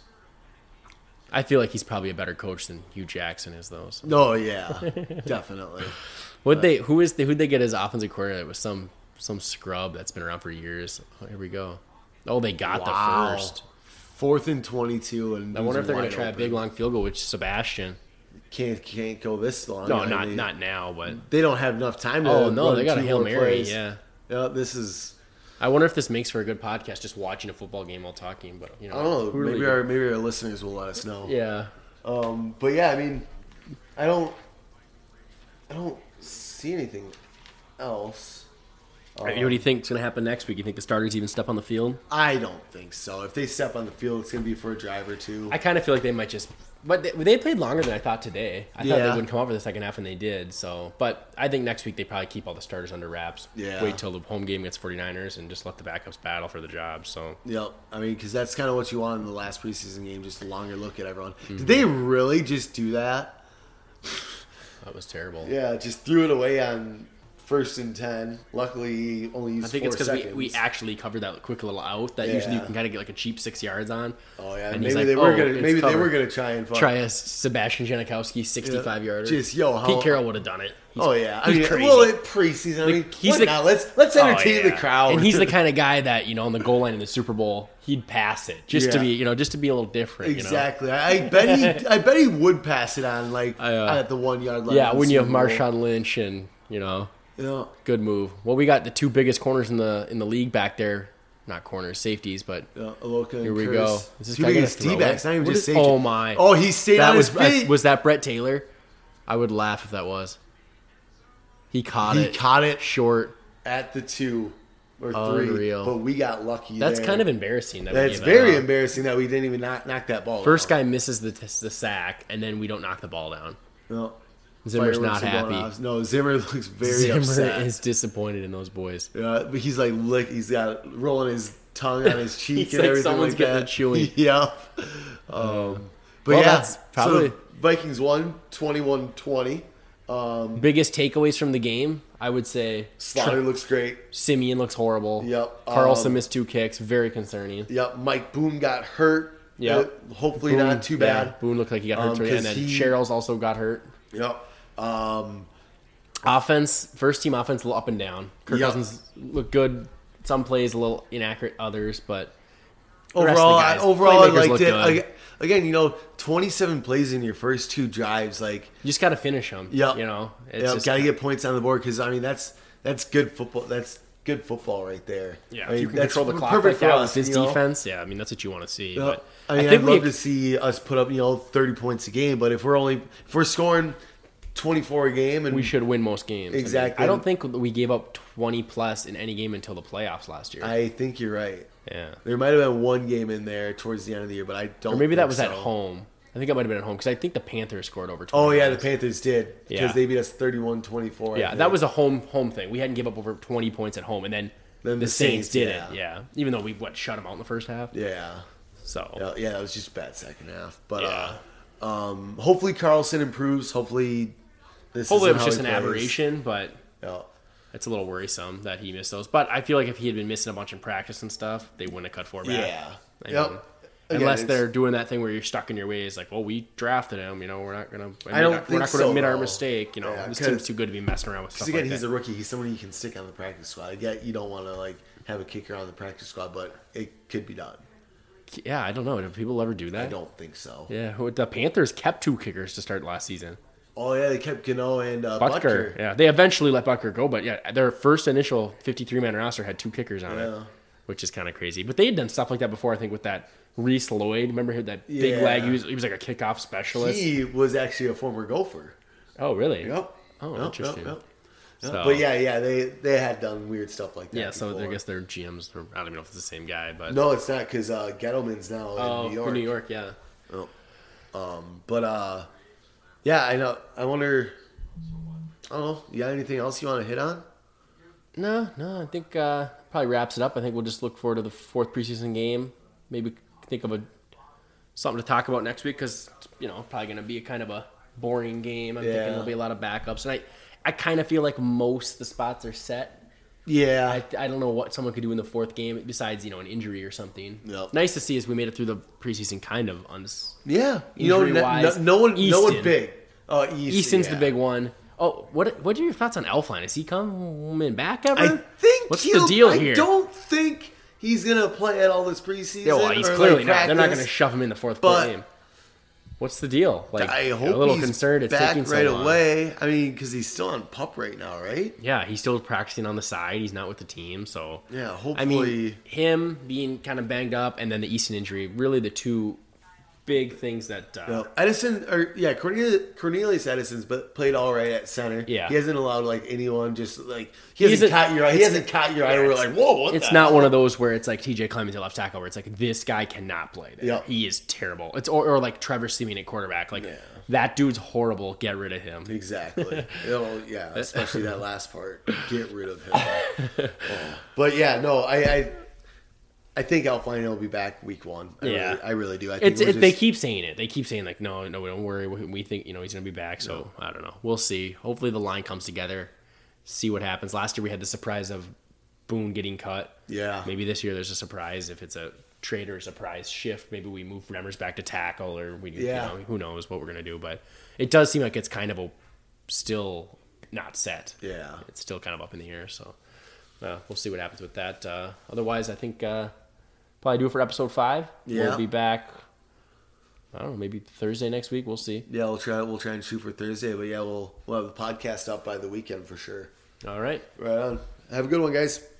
I feel like he's probably a better coach than Hugh Jackson is, though. So. Oh yeah, definitely. Who'd they get as offensive coordinator? It was some scrub that's been around for years. Oh, here we go. Oh, they got the first. 4th and 22, and I wonder if they're going to try a open. big long field goal with Sebastian. Can't go this long. No, I mean, not now, but They don't have enough time to. oh no, run they got a 2 Hail more Mary. plays. Yeah, Yeah, this is. I wonder if this makes for a good podcast, just watching a football game while talking. But I don't know. who really Maybe our listeners will let us know. yeah. But yeah, I mean, I don't see anything else. What do you think is going to happen next week? You think the starters even step on the field? I don't think so. If they step on the field, it's going to be for a drive or two. I kind of feel like they might just But they played longer than I thought today. I thought they Yeah. wouldn't come out for the second half, and they did. So, but I think next week they probably keep all the starters under wraps. Yeah. Wait till the home game against 49ers and just let the backups battle for the job. So Yep. I mean, because that's kind of what you want in the last preseason game, just a longer look at everyone. Did they really just do that? that was terrible. Yeah, just threw it away on 1st and 10. Luckily, he only used I think 4 it's because seconds. we actually covered that quick little out that usually you Yeah. can kind of get like a cheap 6 yards on. Oh yeah, And he's maybe like, they were "Oh, gonna it's maybe they were covered." gonna try and Try a Sebastian Janikowski 65 yarder. Just how Pete Carroll would have done it. He's- Oh yeah, I he's mean, crazy. well, it preseason. I mean, he's what the- now? Let's entertain Oh, the yeah. crowd. And he's the kind of guy that, on the goal line in the Super Bowl, he'd pass it just to Yeah. be, just to be a little different. exactly. I bet he would pass it on at the 1 yard line. Yeah, in the when you have Super Bowl. Marshawn Lynch and, Yeah. good move. Well, we got the 2 biggest corners in the league back there. Not corners, safeties, but Yeah, Aloka and here we Curtis. go. Is this Two guy gonna biggest throw D-backs, it? not even What just is- safety. Oh my! Oh, he stayed that on was his feet. was that Brett Taylor? I would laugh if that was. He caught it. He caught it short. at the 2 or 3. Unreal. But we got lucky. That's there. kind of embarrassing. That's very embarrassing that we didn't even knock that ball. First down. guy misses the sack, and then we don't knock the ball down. No. Zimmer's Fireworks not are going happy. off. No, Zimmer looks very Zimmer upset. is disappointed in those boys. Yeah, but he's like, he's got rolling his tongue on his cheek He's and like everything someone's like getting that. a chewing. Yeah. But well, yeah, that's probably- so Vikings won 21-20. Biggest takeaways from the game, I would say. Slaughter looks great. Simeon looks horrible. Yep. Carlson missed 2 kicks, very concerning. Yep. Mike Boone got hurt. Yep. Hopefully Boone- not too yeah, bad. Boone looked like he got hurt, and 'cause then he- Cheryl's also got hurt. Yep. Offense, first team offense, a little up and down. Kirk Yep. Cousins looked good. Some plays a little inaccurate, others, but the rest of Overall, the guys, overall, I playmakers liked look it. good. Again, 27 plays in your first 2 drives. You just got to finish them. Yep. It's Yep, just got to get points on the board because that's good football. That's good football right there. yeah. I mean, If you can that's control the clock perfect like for that us, with this you know? defense, that's what you want to see. Yeah. But I mean, think I'd love to see us put up 30 points a game, but if we're scoring 24 a game, and we should win most games. Exactly. I don't think we gave up 20 plus in any game until the playoffs last year. I think you're right. Yeah. There might have been one game in there towards the end of the year, but I don't. Or maybe that think was so. at home. I think it might have been at home because I think the Panthers scored over 20. Oh yeah, the points. Panthers did because Yeah. they beat us 31-24. Yeah, that was a home thing. We hadn't give up over 20 points at home, and then the Saints did it. Yeah, even though we shut them out in the first half. Yeah. So Yeah, it was just a bad second half. But Yeah. hopefully Carlson improves. Hopefully this hopefully it isn't was how just he an plays. aberration, but Yeah. it's a little worrisome that he missed those. But I feel like if he had been missing a bunch in practice and stuff, they wouldn't have cut 4 back. Yeah. I Yep. mean, Again, unless it's- they're doing that thing where you're stuck in your ways, like, well, we drafted him, we're not gonna. I don't we're think not so, gonna admit our though. mistake. Yeah, this 'cause- team's too good to be messing around with stuff Because again, like he's that. a rookie. He's someone you can stick on the practice squad. Yet you don't want to have a kicker on the practice squad, but it could be done. Yeah, I don't know. Do people ever do that? I don't think so. Yeah, the Panthers kept 2 kickers to start last season. Oh yeah, they kept Gano and Butker. Butker. Yeah, they eventually let Butker go, but yeah, their first initial 53-man roster had 2 kickers on it, Yeah. which is kind of crazy. But they had done stuff like that before, I think, with that Reese Lloyd. Remember that big Yeah. leg? He was like a kickoff specialist. He was actually a former Gopher. Oh, really? Yep. Oh, Yep, interesting. yep, yep. So- But yeah, they had done weird stuff like that. Yeah, so I before. guess their GMs, I don't even know if it's the same guy, but No, it's not because Gettleman's now in New York. New York, yeah. But yeah, I know. I wonder. I don't know. You got anything else you want to hit on? No, I think probably wraps it up. I think we'll just look forward to the 4th preseason game. Maybe think of something to talk about next week because probably going to be a kind of a boring game. I'm thinking Yeah. there'll be a lot of backups, and I kind of feel like most of the spots are set. Yeah. I don't know what someone could do in the 4th game besides an injury or something. Yep. Nice to see as we made it through the preseason kind of Yeah. Injury-wise, no one Easton. big. Easton's yeah. the big one. Oh, what are your thoughts on Elfline? Is he coming back ever? I think What's the deal here? I don't think he's gonna play at all this preseason. Yeah, well, he's or, clearly not. They're not practice. going to shove him in the 4th But- game. What's the deal? I hope a little he's concerned it's back taking so right long. away. I mean, because he's still on pup right now, right? Yeah, he's still practicing on the side. He's not with the team, so Yeah, hopefully. I mean, him being kind of banged up, and then the Easton injury, really the 2 big things that. Cornelius Edison's but played all right at center. Yeah. He hasn't allowed like anyone just like he hasn't caught your eye. He hasn't caught your eye. We're like, whoa, what? It's not one of those where it's like TJ Clemmings at left tackle where it's like this guy cannot play there. Yep. He is terrible. It's or like Trevor Siemian at quarterback. Like that dude's horrible. Get rid of him. Exactly. Especially that last part. Get rid of him. But yeah, no, I think Alfline will be back week 1. I really do. I think they keep saying it. They keep saying like, no, don't worry. We think he's going to be back. So I don't know. We'll see. Hopefully the line comes together. See what happens. Last year we had the surprise of Boone getting cut. Yeah. Maybe this year there's a surprise. If it's a trade or a surprise shift, maybe we move Remmers back to tackle, or who knows what we're going to do. But it does seem like it's kind of still not set. Yeah. It's still kind of up in the air. So we'll see what happens with that. Otherwise, I think. Probably do it for episode 5. Yeah. We'll be back. I don't know, maybe Thursday next week. We'll see. Yeah, we'll try and shoot for Thursday, but yeah, we'll have the podcast up by the weekend for sure. All right. Right on. Have a good one, guys.